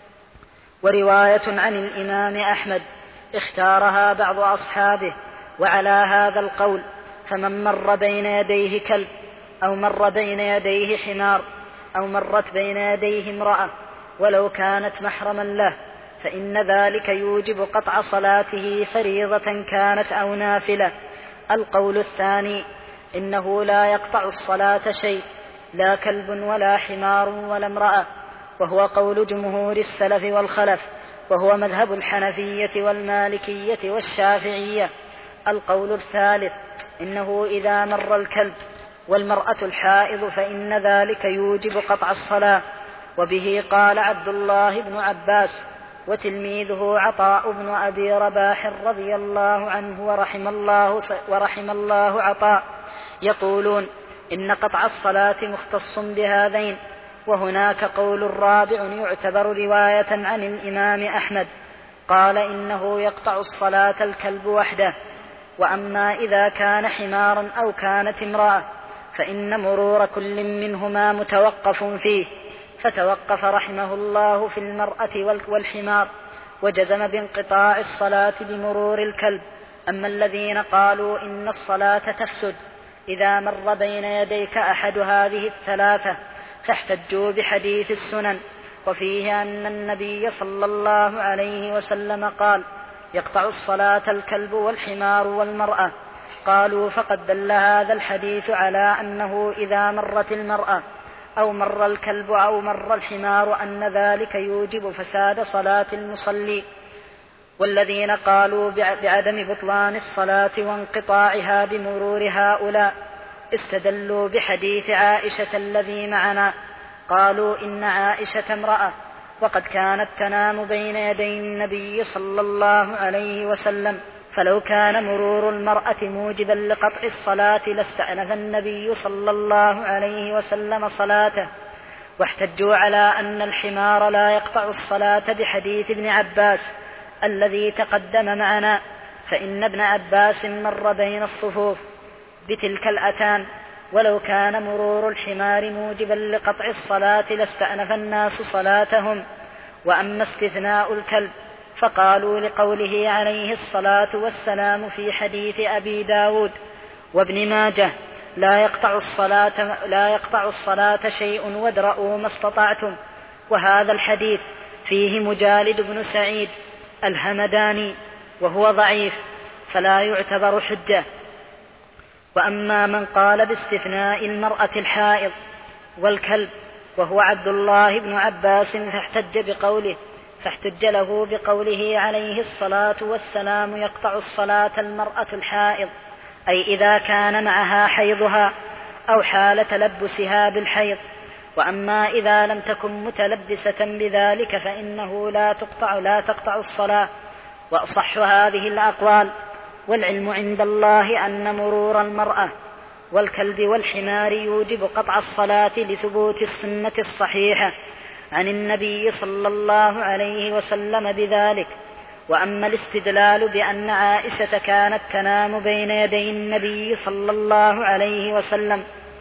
Speaker 2: ورواية عن الإمام أحمد اختارها بعض أصحابه، وعلى هذا القول فمن مر بين يديه كلب أو مر بين يديه حمار أو مرت بين يديه امرأة ولو كانت محرما له فإن ذلك يوجب قطع صلاته فريضة كانت أو نافلة. القول الثاني: إنه لا يقطع الصلاة شيء، لا كلب ولا حمار ولا امرأة، وهو قول جمهور السلف والخلف، وهو مذهب الحنفية والمالكية والشافعية. القول الثالث: إنه إذا مر الكلب والمرأة الحائض فإن ذلك يوجب قطع الصلاة. وبه قال عبد الله بن عباس وتلميذه عطاء بن أبي رباح رضي الله عنه ورحم الله عطاء، يقولون: إن قطع الصلاة مختص بهذين. وهناك قول رابع يعتبر رواية عن الإمام أحمد، قال: إنه يقطع الصلاة الكلب وحده. وأما إذا كان حمارا أو كانت امرأة فإن مرور كل منهما متوقف فيه، فتوقف رحمه الله في المرأة والحمار، وجزم بانقطاع الصلاة بمرور الكلب. أما الذين قالوا إن الصلاة تفسد إذا مر بين يديك أحد هذه الثلاثة فاحتجوا بحديث السنن، وفيه أن النبي صلى الله عليه وسلم قال: يقطع الصلاة الكلب والحمار والمرأة. قالوا: فقد دل هذا الحديث على أنه إذا مرت المرأة أو مر الكلب أو مر الحمار أن ذلك يوجب فساد صلاة المصلي. والذين قالوا بعدم بطلان الصلاة وانقطاعها بمرور هؤلاء استدلوا بحديث عائشة الذي معنا. قالوا: إن عائشة امرأة وقد كانت تنام بين يدي النبي صلى الله عليه وسلم، فلو كان مرور المرأة موجبا لقطع الصلاة لاستأنف النبي صلى الله عليه وسلم صلاته. واحتجوا على أن الحمار لا يقطع الصلاة بحديث ابن عباس الذي تقدم معنا، فإن ابن عباس مر بين الصفوف بتلك الأتان، ولو كان مرور الحمار موجبا لقطع الصلاة لاستأنف الناس صلاتهم. وأما استثناء الكلب فقالوا لقوله عليه الصلاة والسلام في حديث أبي داود وابن ماجه: لا يقطع الصلاة شيء وادرؤوا ما استطعتم. وهذا الحديث فيه مجالد بن سعيد الهمداني وهو ضعيف فلا يعتبر حجة. وأما من قال باستثناء المرأة الحائض والكلب وهو عبد الله بن عباس فاحتج له بقوله عليه الصلاة والسلام: يقطع الصلاة المرأة الحائض، أي إذا كان معها حيضها أو حال تلبسها بالحيض. وأما إذا لم تكن متلبسة بذلك فإنه لا تقطع الصلاة. وأصح هذه الأقوال والعلم عند الله أن مرور المرأة والكلب والحمار يوجب قطع الصلاة لثبوت السنة الصحيحة عن النبي صلى الله عليه وسلم بذلك. وأما الاستدلال بأن عائشة كانت تنام بين يدي النبي صلى الله عليه وسلم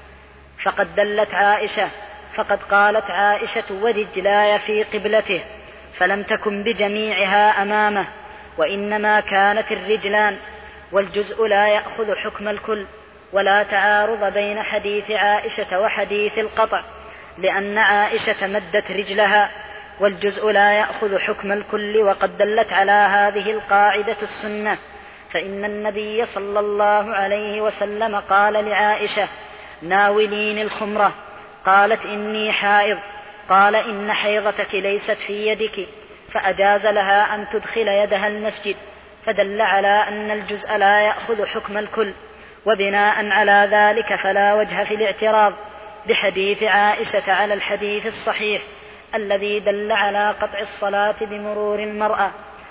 Speaker 2: فقد قالت عائشة: ورجلاي في قبلته، فلم تكن بجميعها أمامه، وإنما كانت الرجلان، والجزء لا يأخذ حكم الكل. ولا تعارض بين حديث عائشة وحديث القطع، لأن عائشة مدت رجلها والجزء لا يأخذ حكم الكل. وقد دلت على هذه القاعدة السنة، فإن النبي صلى الله عليه وسلم قال لعائشة: ناوليني الخمرة. قالت: إني حائض. قال: إن حيضتك ليست في يدك، فأجاز لها أن تدخل يدها المسجد، فدل على أن الجزء لا يأخذ حكم الكل. وبناء على ذلك فلا وجه في الاعتراض بحديث عائشة على الحديث الصحيح الذي دل على قطع الصلاة بمرور المرأة.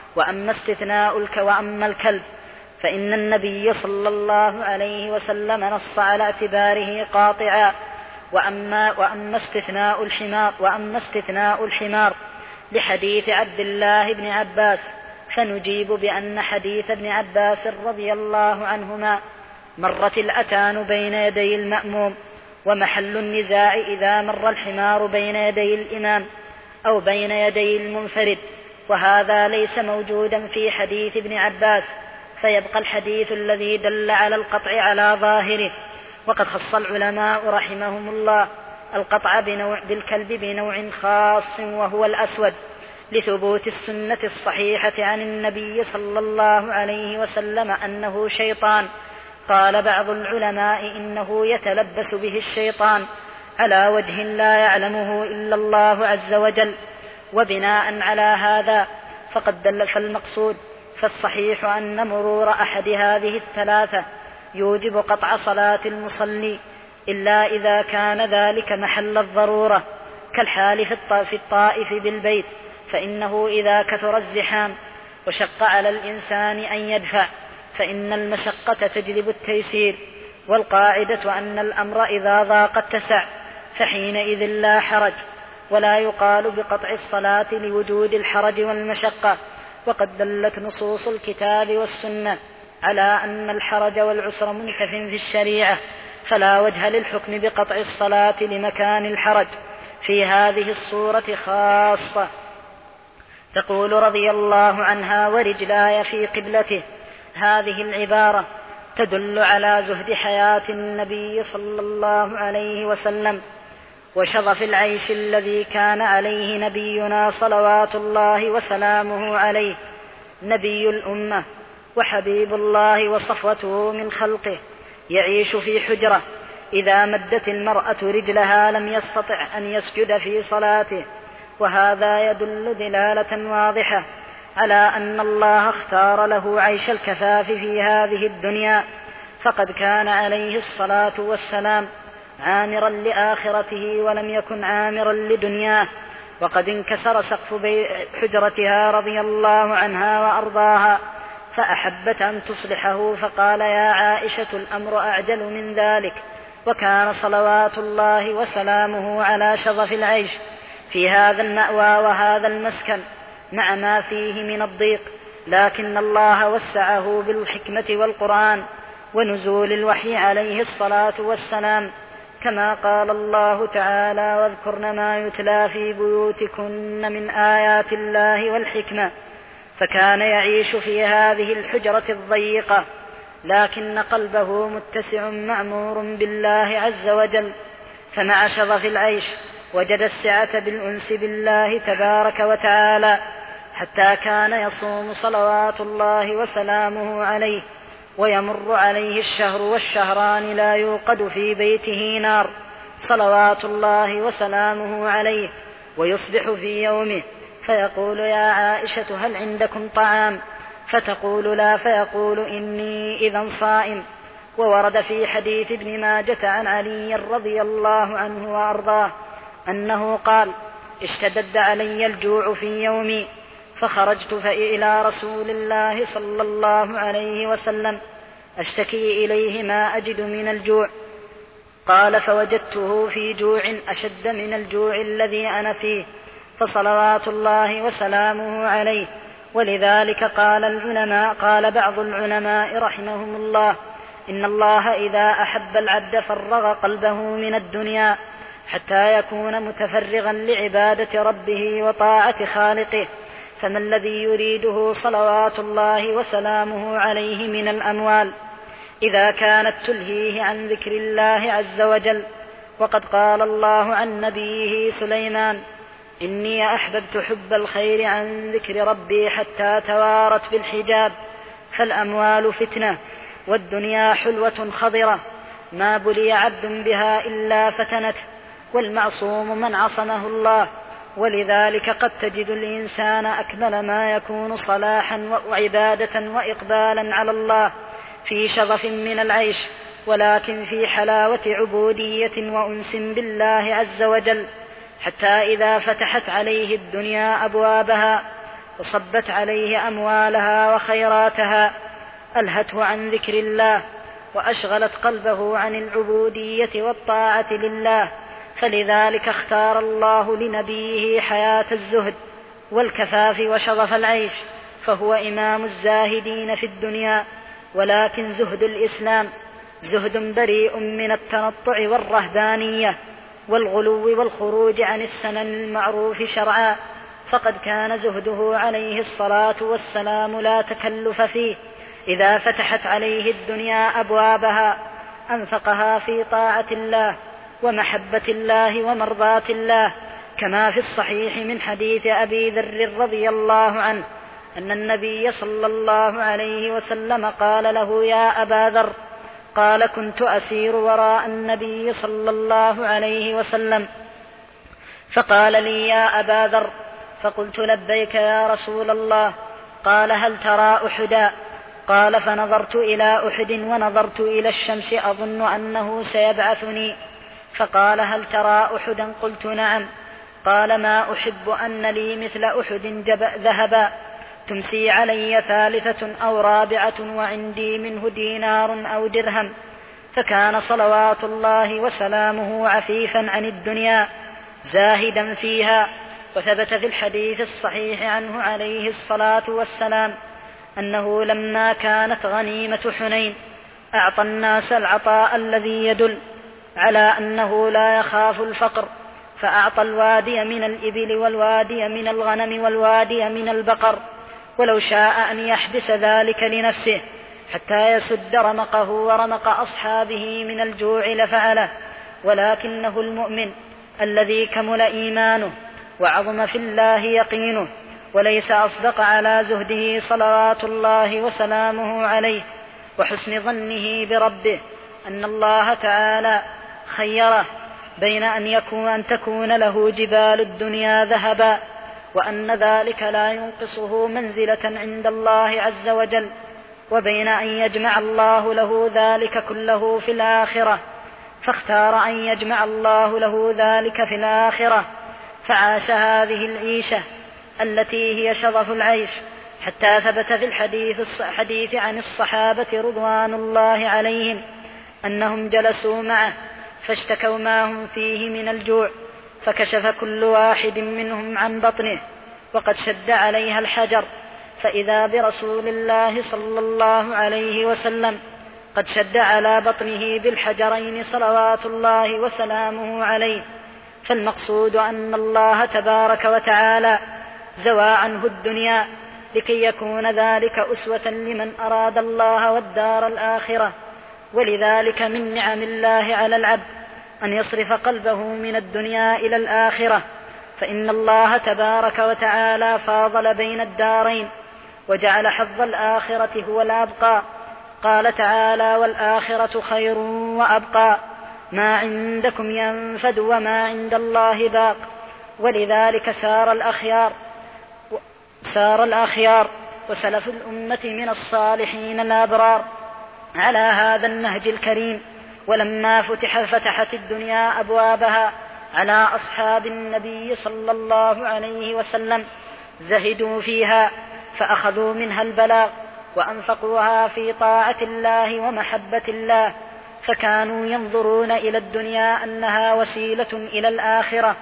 Speaker 2: وأما الكلب فإن النبي صلى الله عليه وسلم نص على اعتباره قاطعا. وأما استثناء الحمار لحديث عبد الله بن عباس فنجيب بأن حديث ابن عباس رضي الله عنهما مرت الأتان بين يدي المأموم، ومحل النزاع إذا مر الحمار بين يدي الإمام أو بين يدي المنفرد، وهذا ليس موجودا في حديث ابن عباس، فيبقى الحديث الذي دل على القطع على ظاهره. وقد خص العلماء رحمهم الله القطع بالكلب بنوع خاص وهو الأسود، لثبوت السنة الصحيحة عن النبي صلى الله عليه وسلم أنه شيطان. قال بعض العلماء إنه يتلبس به الشيطان على وجه لا يعلمه إلا الله عز وجل. وبناء على هذا فقد دل فالمقصود فالصحيح أن مرور أحد هذه الثلاثة يوجب قطع صلاة المصلي، إلا إذا كان ذلك محل الضرورة كالحال في الطائف بالبيت، فإنه إذا كثر الزحام وشق على الإنسان أن يدفع فإن المشقة تجلب التيسير. والقاعدة أن الأمر إذا ضاق اتسع، فحينئذ لا حرج، ولا يقال بقطع الصلاة لوجود الحرج والمشقة. وقد دلت نصوص الكتاب والسنة على أن الحرج والعسر منتف في الشريعة، فلا وجه للحكم بقطع الصلاة لمكان الحرج، في هذه الصورة خاصة. تقول رضي الله عنها: ورجلاي في قبلته. هذه العبارة تدل على زهد حياة النبي صلى الله عليه وسلم وشظف العيش الذي كان عليه نبينا صلوات الله وسلامه عليه، نبي الأمة وحبيب الله وصفوته من خلقه، يعيش في حجرة إذا مدت المرأة رجلها لم يستطع أن يسجد في صلاته. وهذا يدل دلالة واضحة على أن الله اختار له عيش الكفاف في هذه الدنيا، فقد كان عليه الصلاة والسلام عامرا لآخرته ولم يكن عامرا لدنياه. وقد انكسر سقف حجرتها رضي الله عنها وأرضاها، فأحبت أن تصلحه، فقال: يا عائشة الأمر أعجل من ذلك. وكان صلوات الله وسلامه على شظف العيش في هذا المأوى وهذا المسكن مع ما فيه من الضيق، لكن الله وسعه بالحكمة والقرآن ونزول الوحي عليه الصلاة والسلام، كما قال الله تعالى: واذكرن ما يتلى في بيوتكن من آيات الله والحكمة. فكان يعيش في هذه الحجرة الضيقة، لكن قلبه متسع معمور بالله عز وجل، فمع شظف العيش وجد السعة بالأنس بالله تبارك وتعالى، حتى كان يصوم صلوات الله وسلامه عليه، ويمر عليه الشهر والشهران لا يوقد في بيته نار صلوات الله وسلامه عليه، ويصبح في يومه فيقول: يا عائشة هل عندكم طعام؟ فتقول: لا، فيقول: إني إذا صائم. وورد في حديث ابن ماجة عن علي رضي الله عنه وأرضاه أنه قال: اشتد علي الجوع في يومي، فخرجت إلى رسول الله صلى الله عليه وسلم أشتكي إليه ما أجد من الجوع. قال: فوجدته في جوع أشد من الجوع الذي أنا فيه، فصلوات الله وسلامه عليه. ولذلك قال بعض العلماء رحمهم الله: إن الله إذا أحب العبد فرغ قلبه من الدنيا حتى يكون متفرغا لعبادة ربه وطاعة خالقه. فما الذي يريده صلوات الله وسلامه عليه من الأموال إذا كانت تلهيه عن ذكر الله عز وجل؟ وقد قال الله عن نبيه سليمان: إني أحببت حب الخير عن ذكر ربي حتى توارت بالحجاب. فالأموال فتنة، والدنيا حلوة خضرة ما بلي عبد بها إلا فتنته، والمعصوم من عصمه الله. ولذلك قد تجد الإنسان أكمل ما يكون صلاحا وعبادة وإقبالا على الله في شظف من العيش، ولكن في حلاوة عبودية وأنس بالله عز وجل، حتى إذا فتحت عليه الدنيا أبوابها وصبت عليه أموالها وخيراتها ألهته عن ذكر الله وأشغلت قلبه عن العبودية والطاعة لله. فلذلك اختار الله لنبيه حياة الزهد والكفاف وشظف العيش، فهو إمام الزاهدين في الدنيا. ولكن زهد الإسلام زهد بريء من التنطع والرهبانية والغلو والخروج عن السنن المعروف شرعا، فقد كان زهده عليه الصلاة والسلام لا تكلف فيه. إذا فتحت عليه الدنيا أبوابها أنفقها في طاعة الله ومحبة الله ومرضاة الله، كما في الصحيح من حديث أبي ذر رضي الله عنه أن النبي صلى الله عليه وسلم قال له: يا أبا ذر. قال: كنت أسير وراء النبي صلى الله عليه وسلم، فقال لي: يا أبا ذر. فقلت: لبيك يا رسول الله. قال: هل ترى أحدا؟ قال: فنظرت إلى أحد ونظرت إلى الشمس أظن أنه سيبعثني. فقال: هل ترى أحدا؟ قلت: نعم. قال: ما أحب أن لي مثل أحد ذهبا تمسي علي ثالثة أو رابعة وعندي منه دينار أو درهم. فكان صلوات الله وسلامه عفيفا عن الدنيا زاهدا فيها. وثبت في الحديث الصحيح عنه عليه الصلاة والسلام أنه لما كانت غنيمة حنين أعطى الناس العطاء الذي يدل على أنه لا يخاف الفقر
Speaker 3: فأعطى الوادي من الإبل والوادي من الغنم والوادي من البقر، ولو شاء أن يحبس ذلك لنفسه حتى يسد رمقه ورمق أصحابه من الجوع لفعله، ولكنه المؤمن الذي كمل إيمانه وعظم في الله يقينه، وليس أصدق على زهده صلوات الله وسلامه عليه وحسن ظنه بربه أن الله تعالى خيره بين أن تكون له جبال الدنيا ذهبا، وأن ذلك لا ينقصه منزلة عند الله عز وجل، وبين أن يجمع الله له ذلك كله في الآخرة، فاختار أن يجمع الله له ذلك في الآخرة، فعاش هذه العيشة التي هي شرف العيش، حتى ثبت في الحديث عن الصحابة رضوان الله عليهم أنهم جلسوا معه فاشتكوا ما هم فيه من الجوع، فكشف كل واحد منهم عن بطنه وقد شد عليها الحجر، فإذا برسول الله صلى الله عليه وسلم قد شد على بطنه بالحجرين صلوات الله وسلامه عليه. فالمقصود أن الله تبارك وتعالى زوى عنه الدنيا لكي يكون ذلك أسوة لمن أراد الله والدار الآخرة، ولذلك من نعم الله على العبد أن يصرف قلبه من الدنيا إلى الآخرة، فإن الله تبارك وتعالى فاضل بين الدارين وجعل حظ الآخرة هو الأبقى. قال تعالى: والآخرة خير وأبقى، ما عندكم ينفد وما عند الله باق. ولذلك سار الأخيار وسلف الأمة من الصالحين الأبرار على هذا النهج الكريم، ولما فتحت الدنيا أبوابها على أصحاب النبي صلى الله عليه وسلم زهدوا فيها فأخذوا منها البلاغ وأنفقوها في طاعة الله ومحبة الله، فكانوا ينظرون إلى الدنيا أنها وسيلة إلى الآخرة،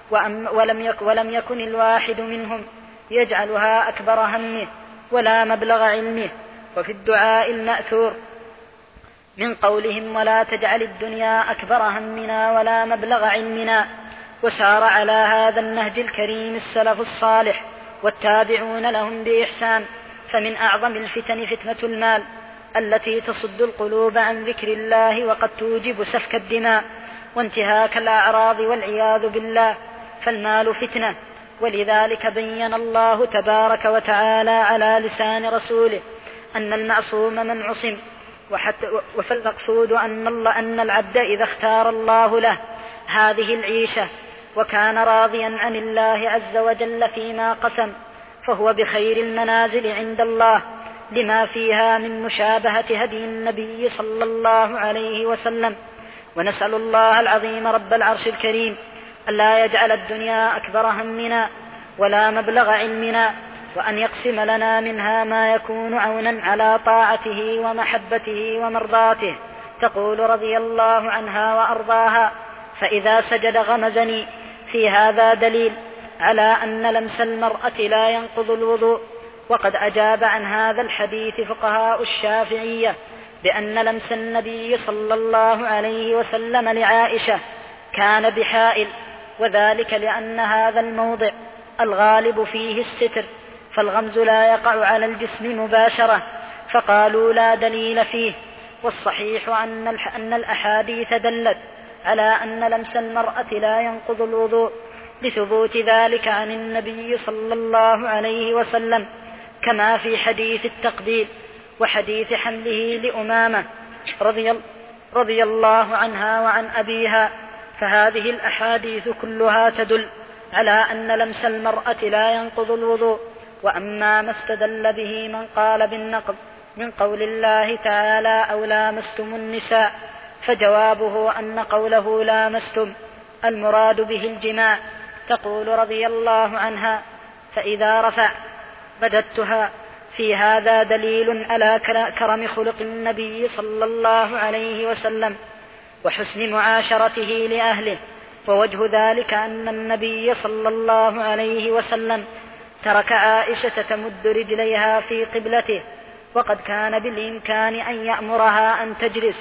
Speaker 3: ولم يكن الواحد منهم يجعلها أكبر همه ولا مبلغ علمه. وفي الدعاء المأثور من قولهم: ولا تجعل الدنيا أكبر همنا ولا مبلغ علمنا. وسار على هذا النهج الكريم السلف الصالح والتابعون لهم بإحسان. فمن أعظم الفتن فتنة المال التي تصد القلوب عن ذكر الله وقد توجب سفك الدماء وانتهاك الأعراض والعياذ بالله، فالمال فتنة. ولذلك بين الله تبارك وتعالى على لسان رسوله أن المعصوم من عصم، فالمقصود أن العبد إذا اختار الله له هذه العيشة وكان راضيا عن الله عز وجل فيما قسم، فهو بخير المنازل عند الله لما فيها من مشابهة هدي النبي صلى الله عليه وسلم. ونسأل الله العظيم رب العرش الكريم ألا يجعل الدنيا أكبر همنا ولا مبلغ علمنا، وأن يقسم لنا منها ما يكون عونا على طاعته ومحبته ومرضاته. تقول رضي الله عنها وأرضاها: فإذا سجد غمزني. في هذا دليل على أن لمس المرأة لا ينقض الوضوء، وقد أجاب عن هذا الحديث فقهاء الشافعية بأن لمس النبي صلى الله عليه وسلم لعائشة كان بحائل، وذلك لأن هذا الموضع الغالب فيه الستر، فالغمز لا يقع على الجسم مباشرة، فقالوا لا دليل فيه. والصحيح أن الأحاديث دلت على أن لمس المرأة لا ينقض الوضوء لثبوت ذلك عن النبي صلى الله عليه وسلم، كما في حديث التقبيل وحديث حمله لأمامة رضي الله عنها وعن أبيها. فهذه الأحاديث كلها تدل على أن لمس المرأة لا ينقض الوضوء. وأما ما استدل به من قال بالنقض من قول الله تعالى: أو لامستم النساء، فجوابه أن قوله لامستم المراد به الجماع. تقول رضي الله عنها: فإذا رفع بددتها. في هذا دليل على كرم خلق النبي صلى الله عليه وسلم وحسن معاشرته لأهله. ووجه ذلك أن النبي صلى الله عليه وسلم ترك عائشة تمد رجليها في قبلته، وقد كان بالإمكان أن يأمرها أن تجلس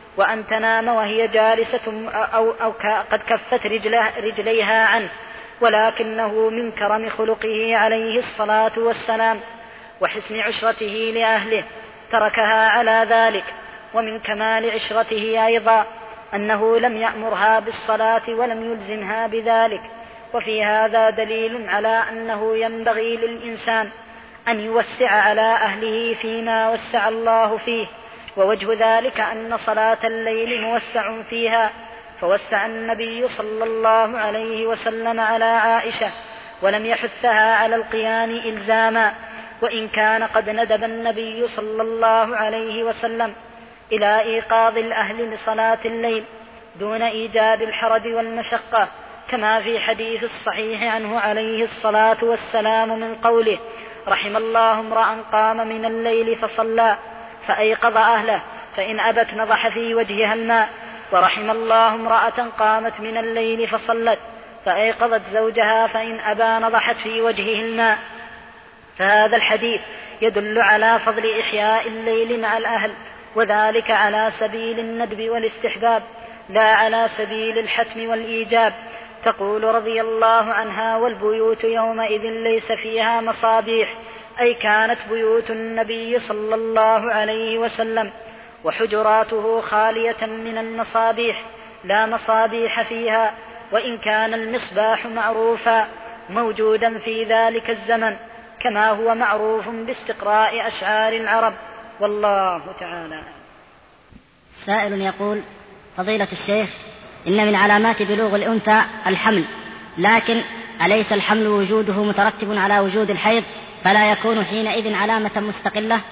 Speaker 3: وأن تنام وهي جالسة أو قد كفت رجليها عنه، ولكنه من كرم خلقه عليه الصلاة والسلام وحسن عشرته لأهله تركها على ذلك. ومن كمال عشرته أيضا أنه لم يأمرها بالصلاة ولم يلزمها بذلك. وفي هذا دليل على أنه ينبغي للإنسان أن يوسع على أهله فيما وسع الله فيه، ووجه ذلك أن صلاة الليل موسع فيها، فوسع النبي صلى الله عليه وسلم على عائشة ولم يحثها على القيام إلزاما، وإن كان قد ندب النبي صلى الله عليه وسلم إلى إيقاظ الأهل لصلاة الليل دون إيجاد الحرج والمشقة، كما في حديث الصحيح عنه عليه الصلاة والسلام من قوله: رحم الله امرأ قام من الليل فصلى فأيقظ أهله فإن أبت نضح في وجهها الماء، ورحم الله امرأة قامت من الليل فصلت فأيقظت زوجها فإن أبى نضحت في وجهه الماء. فهذا الحديث يدل على فضل إحياء الليل مع الأهل، وذلك على سبيل الندب والاستحباب لا على سبيل الحتم والإيجاب. تقول رضي الله عنها: والبيوت يومئذ ليس فيها مصابيح، أي كانت بيوت النبي صلى الله عليه وسلم وحجراته خالية من المصابيح لا مصابيح فيها، وإن كان المصباح معروفا موجودا في ذلك الزمن كما هو معروف باستقراء أشعار العرب، والله تعالى.
Speaker 1: سائل يقول: فضيلة الشيخ، إن من علامات بلوغ الأنثى الحمل، لكن أليس الحمل وجوده مترتب على وجود الحيض، فلا يكون حينئذ علامة مستقلة؟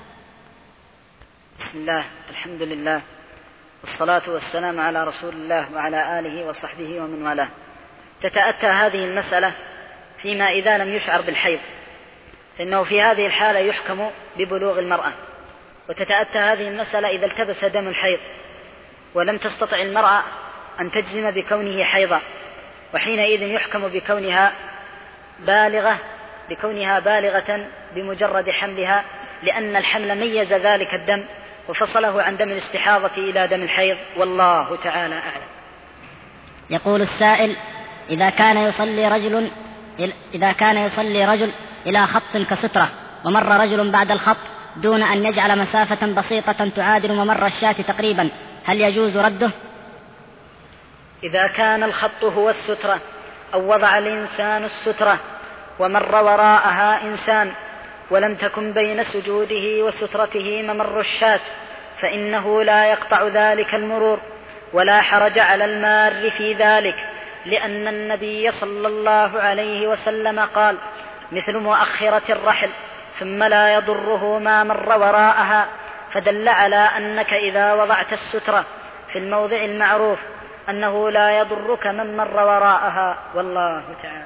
Speaker 3: بسم الله، الحمد لله، والصلاة والسلام على رسول الله وعلى آله وصحبه ومن والاه. تتأتى هذه المسألة فيما إذا لم يشعر بالحيض، فإنه في هذه الحالة يحكم ببلوغ المرأة. وتتأتى هذه المسألة إذا التبس دم الحيض ولم تستطع المرأة أن تجزم بكونه حيضا، وحينئذ يحكم بكونها بالغة بمجرد حملها، لأن الحمل ميز ذلك الدم وفصله عن دم الاستحاضة إلى دم الحيض، والله تعالى أعلم.
Speaker 1: يقول السائل: إذا كان يصلي رجل إلى خط كسترة ومر رجل بعد الخط دون أن يجعل مسافة بسيطة تعادل ممر الشاة تقريبا، هل يجوز رده؟
Speaker 3: إذا كان الخط هو السترة أو وضع الإنسان السترة ومر وراءها إنسان ولم تكن بين سجوده وسترته ممر الشاة، فإنه لا يقطع ذلك المرور ولا حرج على المار في ذلك، لأن النبي صلى الله عليه وسلم قال: مثل مؤخرة الرحل ثم لا يضره ما مر وراءها، فدل على أنك إذا وضعت السترة في الموضع المعروف أنه لا يضرك من مر وراءها، والله تعالى.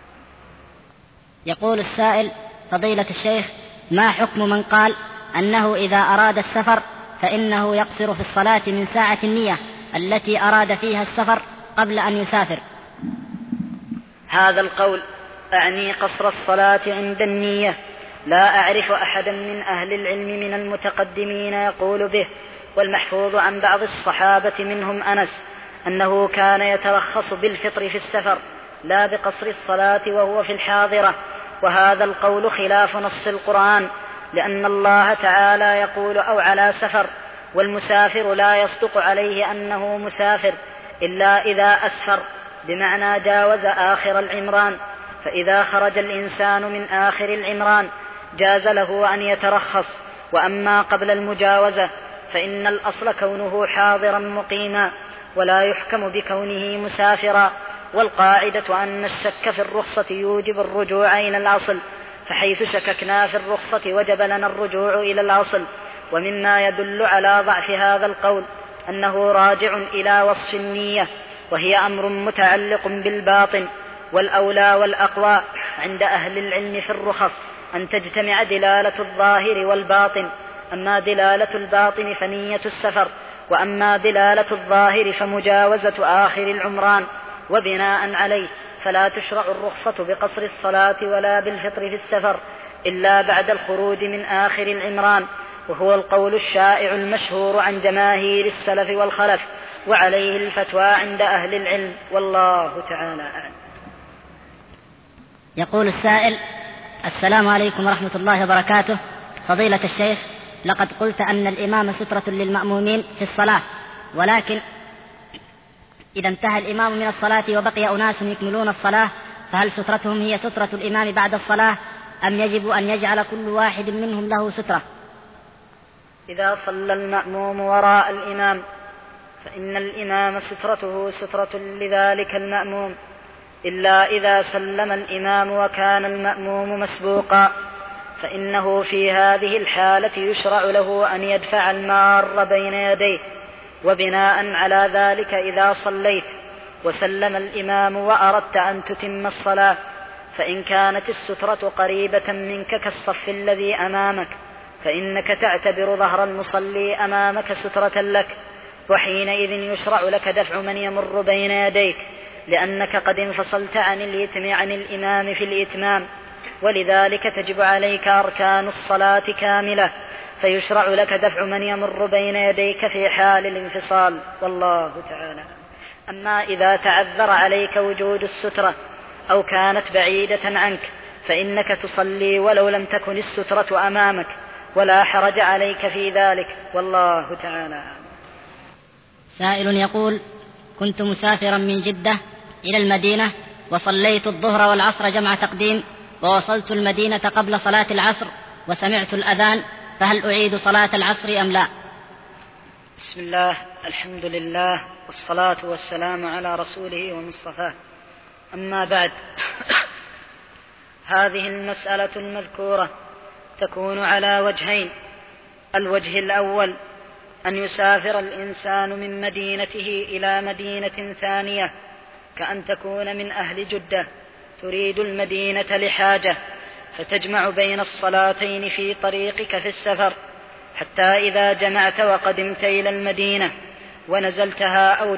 Speaker 1: يقول السائل: فضيلة الشيخ، ما حكم من قال أنه إذا أراد السفر فإنه يقصر في الصلاة من ساعة النية التي أراد فيها السفر قبل أن يسافر؟
Speaker 3: هذا القول أعني قصر الصلاة عند النية، لا أعرف أحدا من أهل العلم من المتقدمين يقول به، والمحفوظ عن بعض الصحابة منهم أنس أنه كان يترخص بالفطر في السفر لا بقصر الصلاة وهو في الحاضرة، وهذا القول خلاف نص القرآن، لأن الله تعالى يقول: أو على سفر، والمسافر لا يصدق عليه أنه مسافر إلا إذا أسفر، بمعنى جاوز آخر العمران، فإذا خرج الإنسان من آخر العمران جاز له أن يترخص، وأما قبل المجاوزة فإن الأصل كونه حاضرا مقيما ولا يحكم بكونه مسافرا، والقاعدة أن الشك في الرخصة يوجب الرجوع إلى الأصل، فحيث شككنا في الرخصة وجب لنا الرجوع إلى الأصل. ومما يدل على ضعف هذا القول أنه راجع إلى وصف النية، وهي أمر متعلق بالباطن، والأولى والأقوى عند أهل العلم في الرخص أن تجتمع دلالة الظاهر والباطن، أما دلالة الباطن فنية السفر، وأما دلالة الظاهر فمجاوزة آخر العمران، وبناء عليه فلا تشرع الرخصة بقصر الصلاة ولا بالفطر في السفر إلا بعد الخروج من آخر العمران، وهو القول الشائع المشهور عن جماهير السلف والخلف، وعليه الفتوى عند أهل العلم، والله تعالى أعلم.
Speaker 1: يقول السائل: السلام عليكم ورحمة الله وبركاته. فضيلة الشيخ، لقد قلت أن الإمام سترة للمأمومين في الصلاة، ولكن إذا انتهى الإمام من الصلاة وبقي أناس يكملون الصلاة، فهل سترتهم هي سترة الإمام بعد الصلاة، أم يجب أن يجعل كل واحد منهم له سترة؟
Speaker 3: إذا صلى المأموم وراء الإمام فإن الإمام سترته سترة لذلك المأموم، إلا إذا سلم الإمام وكان المأموم مسبوقا، فإنه في هذه الحالة يشرع له أن يدفع المار بين يديه. وبناء على ذلك إذا صليت وسلم الإمام وأردت أن تتم الصلاة، فإن كانت السترة قريبة منك كالصف الذي أمامك، فإنك تعتبر ظهر المصلي أمامك سترة لك، وحينئذ يشرع لك دفع من يمر بين يديك، لأنك قد انفصلت عن الإمام في الإتمام، ولذلك تجب عليك أركان الصلاة كاملة، فيشرع لك دفع من يمر بين يديك في حال الانفصال، والله تعالى. أما إذا تعذر عليك وجود السترة أو كانت بعيدة عنك فإنك تصلي ولو لم تكن السترة أمامك، ولا حرج عليك في ذلك، والله تعالى.
Speaker 1: سائل يقول: كنت مسافرا من جدة إلى المدينة، وصليت الظهر والعصر جمع تقديم، ووصلت المدينة قبل صلاة العصر وسمعت الأذان، فهل أعيد صلاة العصر أم لا؟
Speaker 3: بسم الله، الحمد لله، والصلاة والسلام على رسوله ومصطفاه. أما بعد، هذه المسألة المذكورة تكون على وجهين: الوجه الأول أن يسافر الإنسان من مدينته إلى مدينة ثانية، كأن تكون من أهل جدة تريد المدينة لحاجة، فتجمع بين الصلاتين في طريقك في السفر، حتى إذا جمعت وقدمت إلى المدينة ونزلتها أو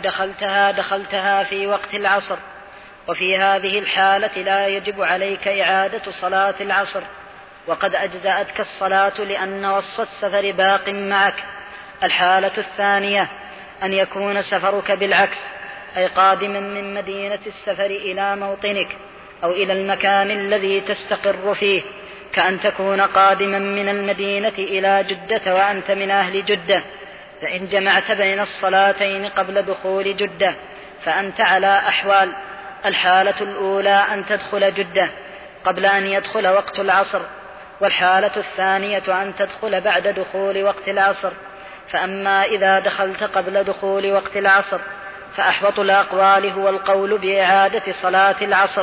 Speaker 3: دخلتها في وقت العصر، وفي هذه الحالة لا يجب عليك إعادة صلاة العصر، وقد أجزأتك الصلاة لأن وصف السفر باق معك. الحالة الثانية أن يكون سفرك بالعكس، أي قادما من مدينة السفر إلى موطنك أو إلى المكان الذي تستقر فيه، كأن تكون قادما من المدينة إلى جدة وأنت من أهل جدة، فإن جمعت بين الصلاتين قبل دخول جدة فأنت على أحوال: الحالة الأولى أن تدخل جدة قبل أن يدخل وقت العصر، والحالة الثانية أن تدخل بعد دخول وقت العصر. فأما إذا دخلت قبل دخول وقت العصر فأحوط الأقوال هو القول بإعادة صلاة العصر،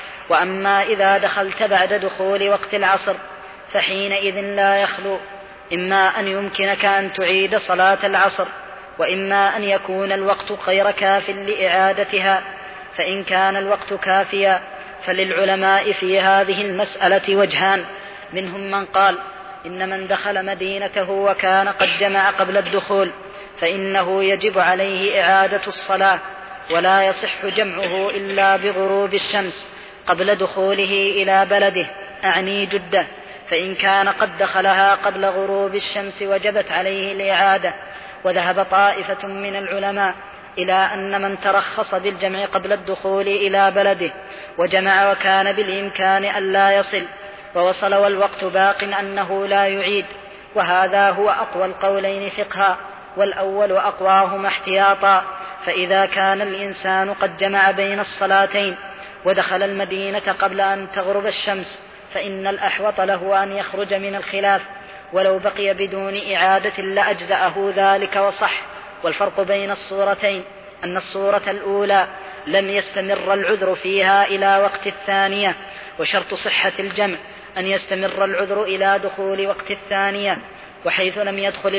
Speaker 3: وأما إذا دخلت بعد دخول وقت العصر فحينئذ لا يخلو إما أن يمكنك أن تعيد صلاة العصر، وإما أن يكون الوقت غير كاف لإعادتها. فإن كان الوقت كافيا فللعلماء في هذه المسألة وجهان: منهم من قال إن من دخل مدينته وكان قد جمع قبل الدخول فإنه يجب عليه إعادة الصلاة، ولا يصح جمعه إلا بغروب الشمس قبل دخوله إلى بلده، أعني جدة، فإن كان قد دخلها قبل غروب الشمس وجبت عليه الإعادة. وذهب طائفة من العلماء إلى أن من ترخص بالجمع قبل الدخول إلى بلده وجمع وكان بالإمكان أن لا يصل ووصل والوقت باق أنه لا يعيد، وهذا هو أقوى القولين فقها، والأول أقواهما احتياطا. فإذا كان الإنسان قد جمع بين الصلاتين ودخل المدينة قبل أن تغرب الشمس فإن الأحوط له أن يخرج من الخلاف، ولو بقي بدون إعادة لأجزأه ذلك وصح. والفرق بين الصورتين أن الصورة الأولى لم يستمر العذر فيها إلى وقت الثانية، وشرط صحة الجمع أن يستمر العذر إلى دخول وقت الثانية، وحيث لم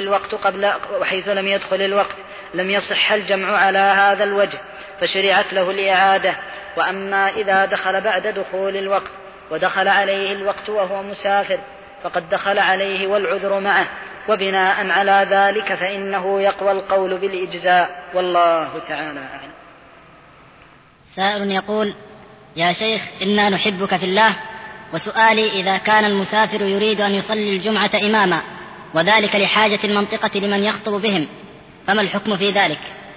Speaker 3: يدخل الوقت لم يصح الجمع على هذا الوجه فشرعت له الإعادة. وأما إذا دخل بعد دخول الوقت ودخل عليه الوقت وهو مسافر فقد دخل عليه والعذر معه، وبناء على ذلك فإنه يقوى القول بالإجزاء، والله تعالى أعلم.
Speaker 1: سائل يقول: يا شيخ، إنا نحبك في الله، وسؤالي: إذا كان المسافر يريد أن يصلي الجمعة إماما وذلك لحاجة المنطقة لمن يخطب بهم، فما الحكم في ذلك؟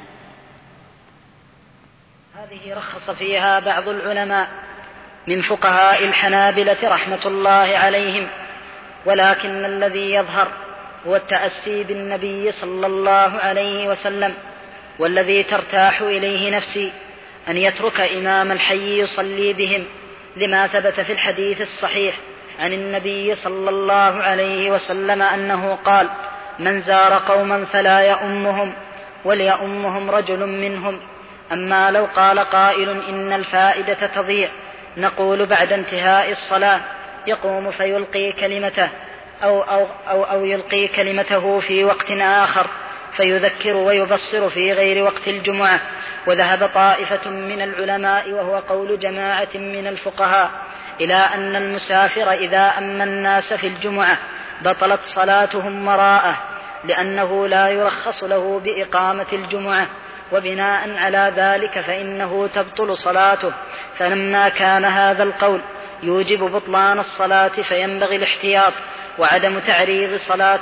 Speaker 3: هذه رخص فيها بعض العلماء من فقهاء الحنابلة رحمة الله عليهم، ولكن الذي يظهر هو التأسي بالنبي صلى الله عليه وسلم، والذي ترتاح إليه نفسي أن يترك إمام الحي يصلي بهم، لما ثبت في الحديث الصحيح عن النبي صلى الله عليه وسلم أنه قال: من زار قوما فلا يؤمهم وليؤمهم رجل منهم. أما لو قال قائل إن الفائدة تضيع، نقول بعد انتهاء الصلاة يقوم فيلقي كلمته أو يلقي كلمته في وقت آخر فيذكر ويبصر في غير وقت الجمعة. وذهب طائفة من العلماء وهو قول جماعة من الفقهاء إلى أن المسافر إذا أما الناس في الجمعة بطلت صلاتهم وراءه، لأنه لا يرخص له بإقامة الجمعة، وبناء على ذلك فإنه تبطل صلاته. فلما كان هذا القول يوجب بطلان الصلاة فينبغي الاحتياط وعدم تعريض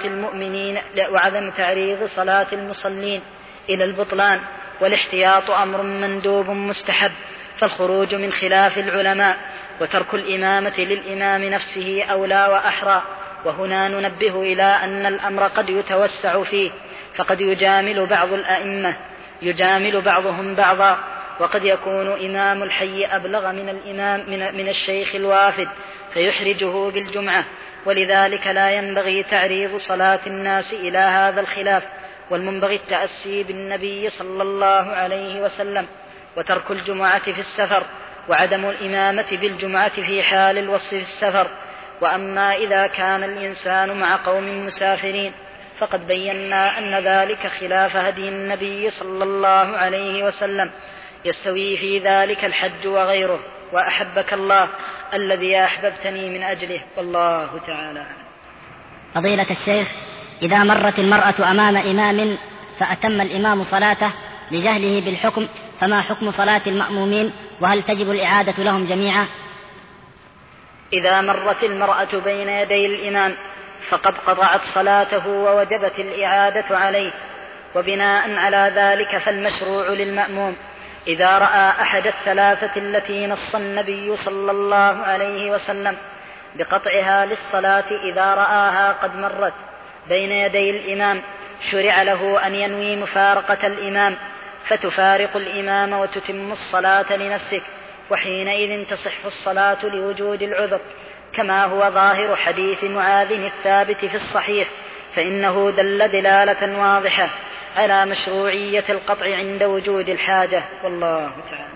Speaker 3: صلاة المصلين إلى البطلان، والاحتياط أمر مندوب مستحب، فالخروج من خلاف العلماء وترك الإمامة للإمام نفسه أولى وأحرى. وهنا ننبه إلى أن الأمر قد يتوسع فيه، فقد يجامل بعض الأئمة يجامل بعضهم بعضا، وقد يكون إمام الحي أبلغ من الشيخ الوافد فيحرجه بالجمعة، ولذلك لا ينبغي تعريض صلاة الناس إلى هذا الخلاف، والمنبغي التأسي بالنبي صلى الله عليه وسلم وترك الجمعة في السفر، وعدم الإمامة بالجمعة في حال الوصف في السفر. وأما إذا كان الإنسان مع قوم مسافرين فقد بينا أن ذلك خلاف هدي النبي صلى الله عليه وسلم، يستوي في ذلك الحج وغيره. وأحبك الله الذي أحببتني من أجله، والله تعالى.
Speaker 1: فضيلة الشيخ، إذا مرت المرأة أمام إمام فأتم الإمام صلاته لجهله بالحكم، فما حكم صلاة المأمومين، وهل تجب الإعادة لهم جميعا؟
Speaker 3: إذا مرت المرأة بين يدي الإمام فقد قطعت صلاته ووجبت الإعادة عليه، وبناء على ذلك فالمشروع للمأموم إذا رأى أحد الثلاثة التي نص النبي صلى الله عليه وسلم بقطعها للصلاة، إذا رآها قد مرت بين يدي الإمام شرع له أن ينوي مفارقة الإمام، فتفارق الإمام وتتم الصلاة لنفسك، وحينئذ تصح الصلاة لوجود العذر، كما هو ظاهر حديث معاذ الثابت في الصحيح، فإنه دل دلالة واضحة على مشروعية القطع عند وجود الحاجة، والله تعالى.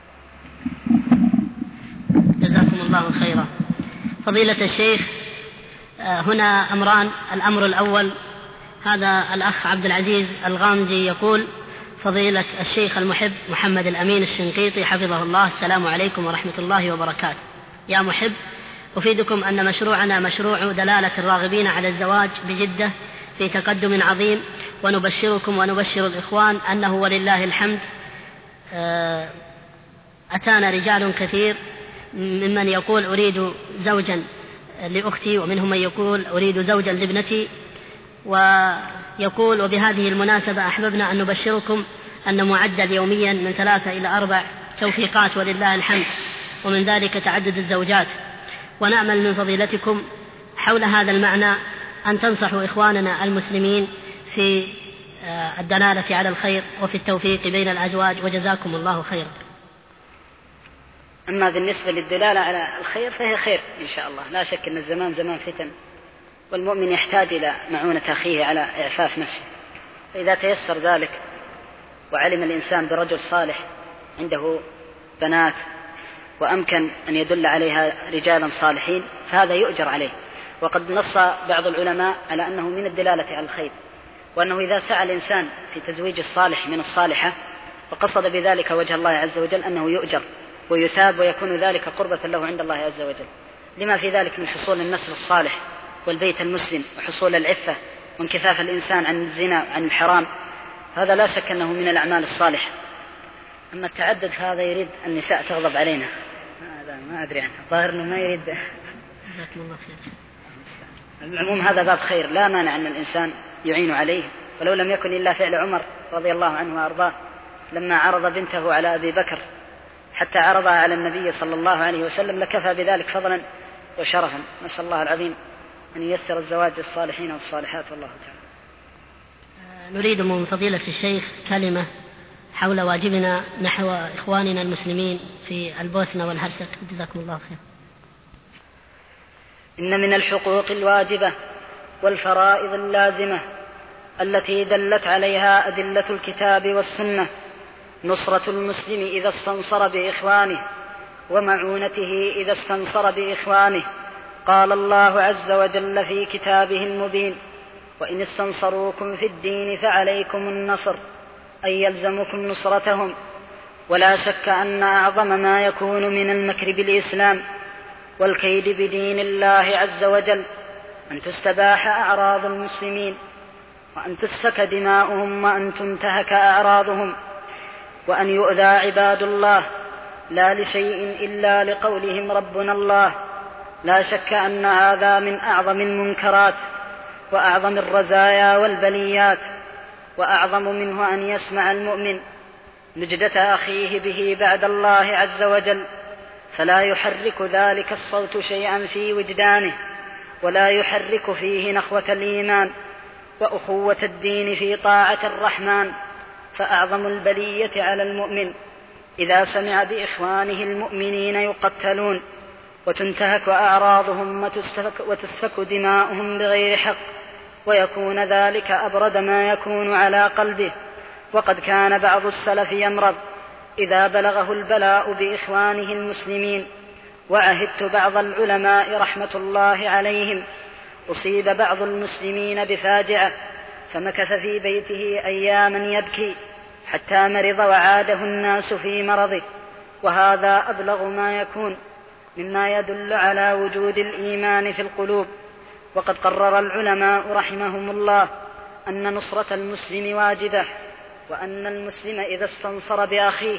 Speaker 1: جزاكم الله خيرا. فضيلة الشيخ، هنا أمران. الأمر الأول، هذا الأخ عبد العزيز الغامدي يقول: فضيلة الشيخ المحب محمد الأمين الشنقيطي حفظه الله، السلام عليكم ورحمة الله وبركاته. يا محب، أفيدكم أن مشروعنا مشروع دلالة الراغبين على الزواج بجدة في تقدم عظيم، ونبشركم ونبشر الإخوان أنه ولله الحمد أتانا رجال كثير، ممن يقول أريد زوجا لأختي، ومنهم من يقول أريد زوجا لابنتي، ويقول: وبهذه المناسبة أحببنا أن نبشركم أن معدل يوميا من 3 إلى 4 توفيقات ولله الحمد، ومن ذلك تعدد الزوجات، ونأمل من فضيلتكم حول هذا المعنى أن تنصحوا إخواننا المسلمين في الدلالة على الخير وفي التوفيق بين الأزواج، وجزاكم الله خيرا.
Speaker 3: أما بالنسبة للدلالة على الخير فهي خير إن شاء الله، لا شك أن الزمان زمان فتن، والمؤمن يحتاج إلى معونة أخيه على إعفاف نفسه، فإذا تيسر ذلك وعلم الإنسان برجل صالح عنده بنات وأمكن أن يدل عليها رجالا صالحين فهذا يؤجر عليه. وقد نص بعض العلماء على أنه من الدلالة على الخير، وأنه إذا سعى الإنسان في تزويج الصالح من الصالحة وقصد بذلك وجه الله عز وجل أنه يؤجر ويثاب، ويكون ذلك قربة له عند الله عز وجل، لما في ذلك من حصول النسل الصالح والبيت المسلم وحصول العفة وانكفاف الإنسان عن الزنا وعن الحرام، هذا لا شك أنه من الأعمال الصالحة. أما التعدد فهذا يريد النساء تغضب علينا، هذا ما أدري عنه، ظاهر أنه ما يريد. العموم هذا باب خير، لا مانع أن الإنسان يعين عليه، ولو لم يكن إلا فعل عمر رضي الله عنه وأرضاه لما عرض بنته على أبي بكر حتى عرضها على النبي صلى الله عليه وسلم لكفى بذلك فضلا وشرفا. نسأل الله العظيم أن ييسر الزواج الصالحين والصالحات، والله تعالى.
Speaker 1: نريد من فضيلة الشيخ كلمة حول واجبنا نحو إخواننا المسلمين في البوسنة والهرسك، جزاكم الله خير.
Speaker 3: إن من الحقوق الواجبة والفرائض اللازمة التي دلت عليها أدلة الكتاب والسنة نصرة المسلم إذا استنصر بإخوانه ومعونته إذا استنصر بإخوانه. قال الله عز وجل في كتابه المبين: وإن استنصروكم في الدين فعليكم النصر، أي يلزمكم نصرتهم. ولا شك أن أعظم ما يكون من المكر بالإسلام والكيد بدين الله عز وجل أن تستباح أعراض المسلمين، وأن تسفك دماؤهم، وأن تنتهك أعراضهم، وأن يؤذى عباد الله لا لشيء إلا لقولهم ربنا الله. لا شك أن هذا من أعظم المنكرات وأعظم الرزايا والبليات، وأعظم منه أن يسمع المؤمن نجدة أخيه به بعد الله عز وجل فلا يحرك ذلك الصوت شيئا في وجدانه، ولا يحرك فيه نخوة الإيمان وأخوة الدين في طاعة الرحمن. فأعظم البلية على المؤمن إذا سمع بإخوانه المؤمنين يقتلون وتنتهك أعراضهم وتسفك دماؤهم بغير حق، ويكون ذلك أبرد ما يكون على قلبه. وقد كان بعض السلف يمرض إذا بلغه البلاء بإخوانه المسلمين. وعهدت بعض العلماء رحمة الله عليهم أصيب بعض المسلمين بفاجعة فمكث في بيته أياما يبكي حتى مرض وعاده الناس في مرضه، وهذا أبلغ ما يكون مما يدل على وجود الإيمان في القلوب. وقد قرر العلماء رحمهم الله أن نصرة المسلم واجبة، وأن المسلم إذا استنصر بأخيه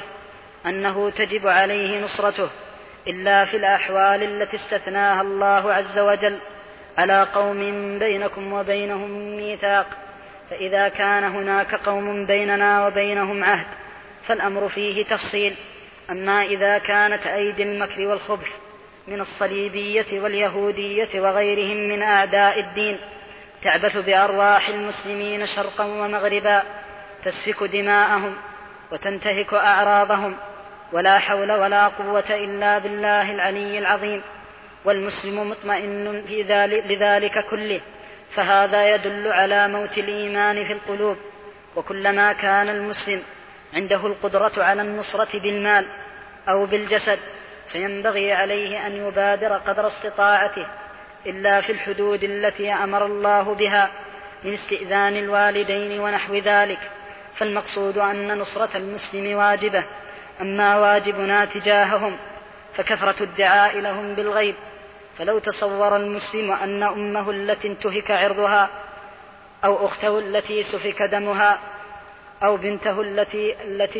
Speaker 3: أنه تجب عليه نصرته، إلا في الأحوال التي استثناها الله عز وجل على قوم بينكم وبينهم ميثاق. فإذا كان هناك قوم بيننا وبينهم عهد فالأمر فيه تفصيل. أما إذا كانت أيدي المكر والخبث من الصليبية واليهودية وغيرهم من أعداء الدين تعبث بأرواح المسلمين شرقا ومغربا، تسفك دماءهم وتنتهك أعراضهم، ولا حول ولا قوة إلا بالله العلي العظيم، والمسلم مطمئن لذلك كله، فهذا يدل على موت الإيمان في القلوب. وكلما كان المسلم عنده القدرة على النصرة بالمال أو بالجسد فينبغي عليه أن يبادر قدر استطاعته، إلا في الحدود التي أمر الله بها من استئذان الوالدين ونحو ذلك. فالمقصود أن نصرة المسلم واجبة. أما واجبنا تجاههم فكثرة الدعاء لهم بالغيب. فلو تصور المسلم أن أمه التي انتهك عرضها، أو أخته التي سفك دمها، أو بنته التي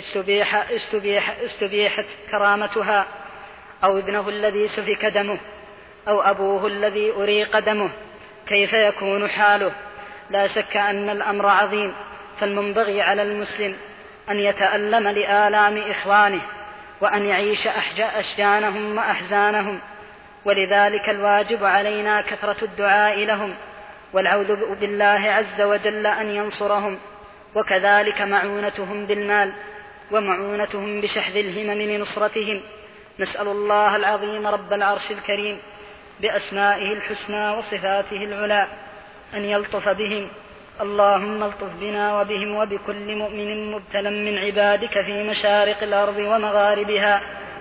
Speaker 3: استبيحت كرامتها، أو ابنه الذي سفك دمه، أو أبوه الذي أريق دمه، كيف يكون حاله؟ لا شك أن الأمر عظيم. فالمنبغي على المسلم أن يتألم لآلام إخوانه، وأن يعيش أشجانهم وأحزانهم. ولذلك الواجب علينا كثرة الدعاء لهم والعوذ بالله عز وجل أن ينصرهم، وكذلك معونتهم بالمال ومعونتهم بشحذ الهمم لنصرتهم. نسأل الله العظيم رب العرش الكريم بأسمائه الحسنى وصفاته العلى أن يلطف بهم. اللهم الطف بنا وبهم وبكل مؤمن مبتلى من عبادك في مشارق الأرض ومغاربها.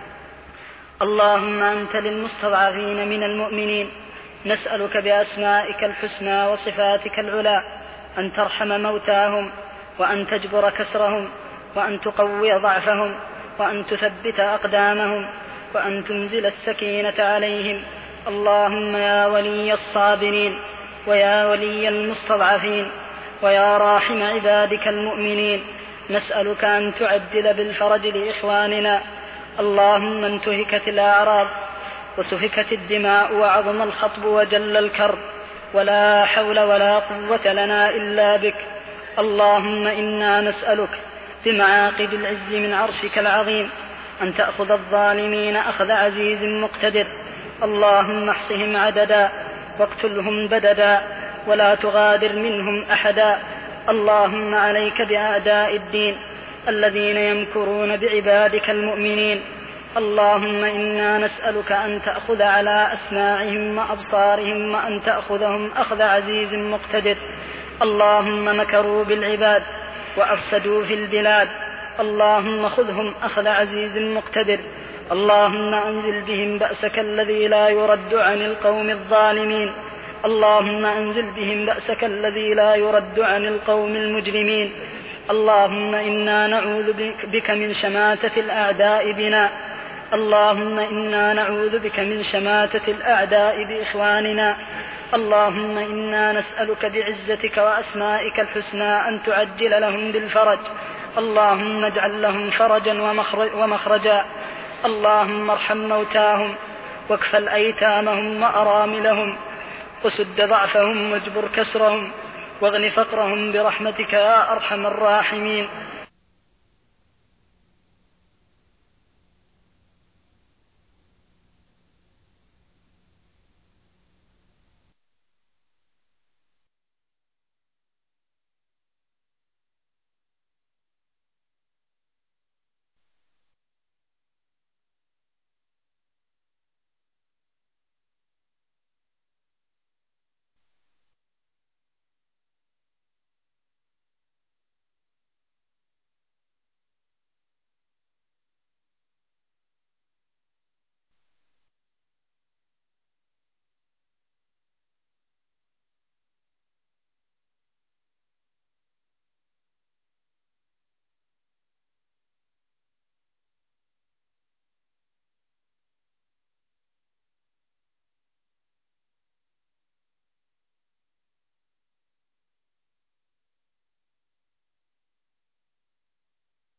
Speaker 3: اللهم أنت للمستضعفين من المؤمنين نسألك بأسمائك الحسنى وصفاتك العلى أن ترحم موتاهم، وأن تجبر كسرهم، وأن تقوي ضعفهم، وأن تثبت أقدامهم، وأن تنزل السكينة عليهم. اللهم يا ولي الصابرين، ويا ولي المستضعفين، ويا راحم عبادك المؤمنين، نسألك أن تعجل بالفرج لإخواننا. اللهم انتهكت الأعراض وسفكت الدماء وعظم الخطب وجل الكرب، ولا حول ولا قوة لنا إلا بك. اللهم إنا نسألك بمعاقد العز من عرشك العظيم أن تأخذ الظالمين أخذ عزيز مقتدر. اللهم احصهم عددا واقتلهم بددا ولا تغادر منهم أحدا. اللهم عليك بأعداء الدين الذين يمكرون بعبادك المؤمنين. اللهم إنا نسألك أن تأخذ على أسماعهم وأبصارهم وأن تأخذهم أخذ عزيز مقتدر. اللهم مكروا بالعباد وأفسدوا في البلاد. اللهم خذهم أخذ عزيز مقتدر. اللهم أنزل بهم بأسك الذي لا يرد عن القوم الظالمين. اللهم أنزل بهم بأسك الذي لا يرد عن القوم المجرمين. اللهم إنا نعوذ بك من شماتة الأعداء بنا. اللهم إنا نعوذ بك من شماتة الأعداء بإخواننا. اللهم إنا نسألك بعزتك وأسمائك الحسنى أن تعجل لهم بالفرج. اللهم اجعل لهم فرجا ومخرجا. اللهم ارحم موتاهم واكفل أيتامهم وأراملهم وسد ضعفهم واجبر كسرهم واغن فقرهم برحمتك يا أرحم الراحمين.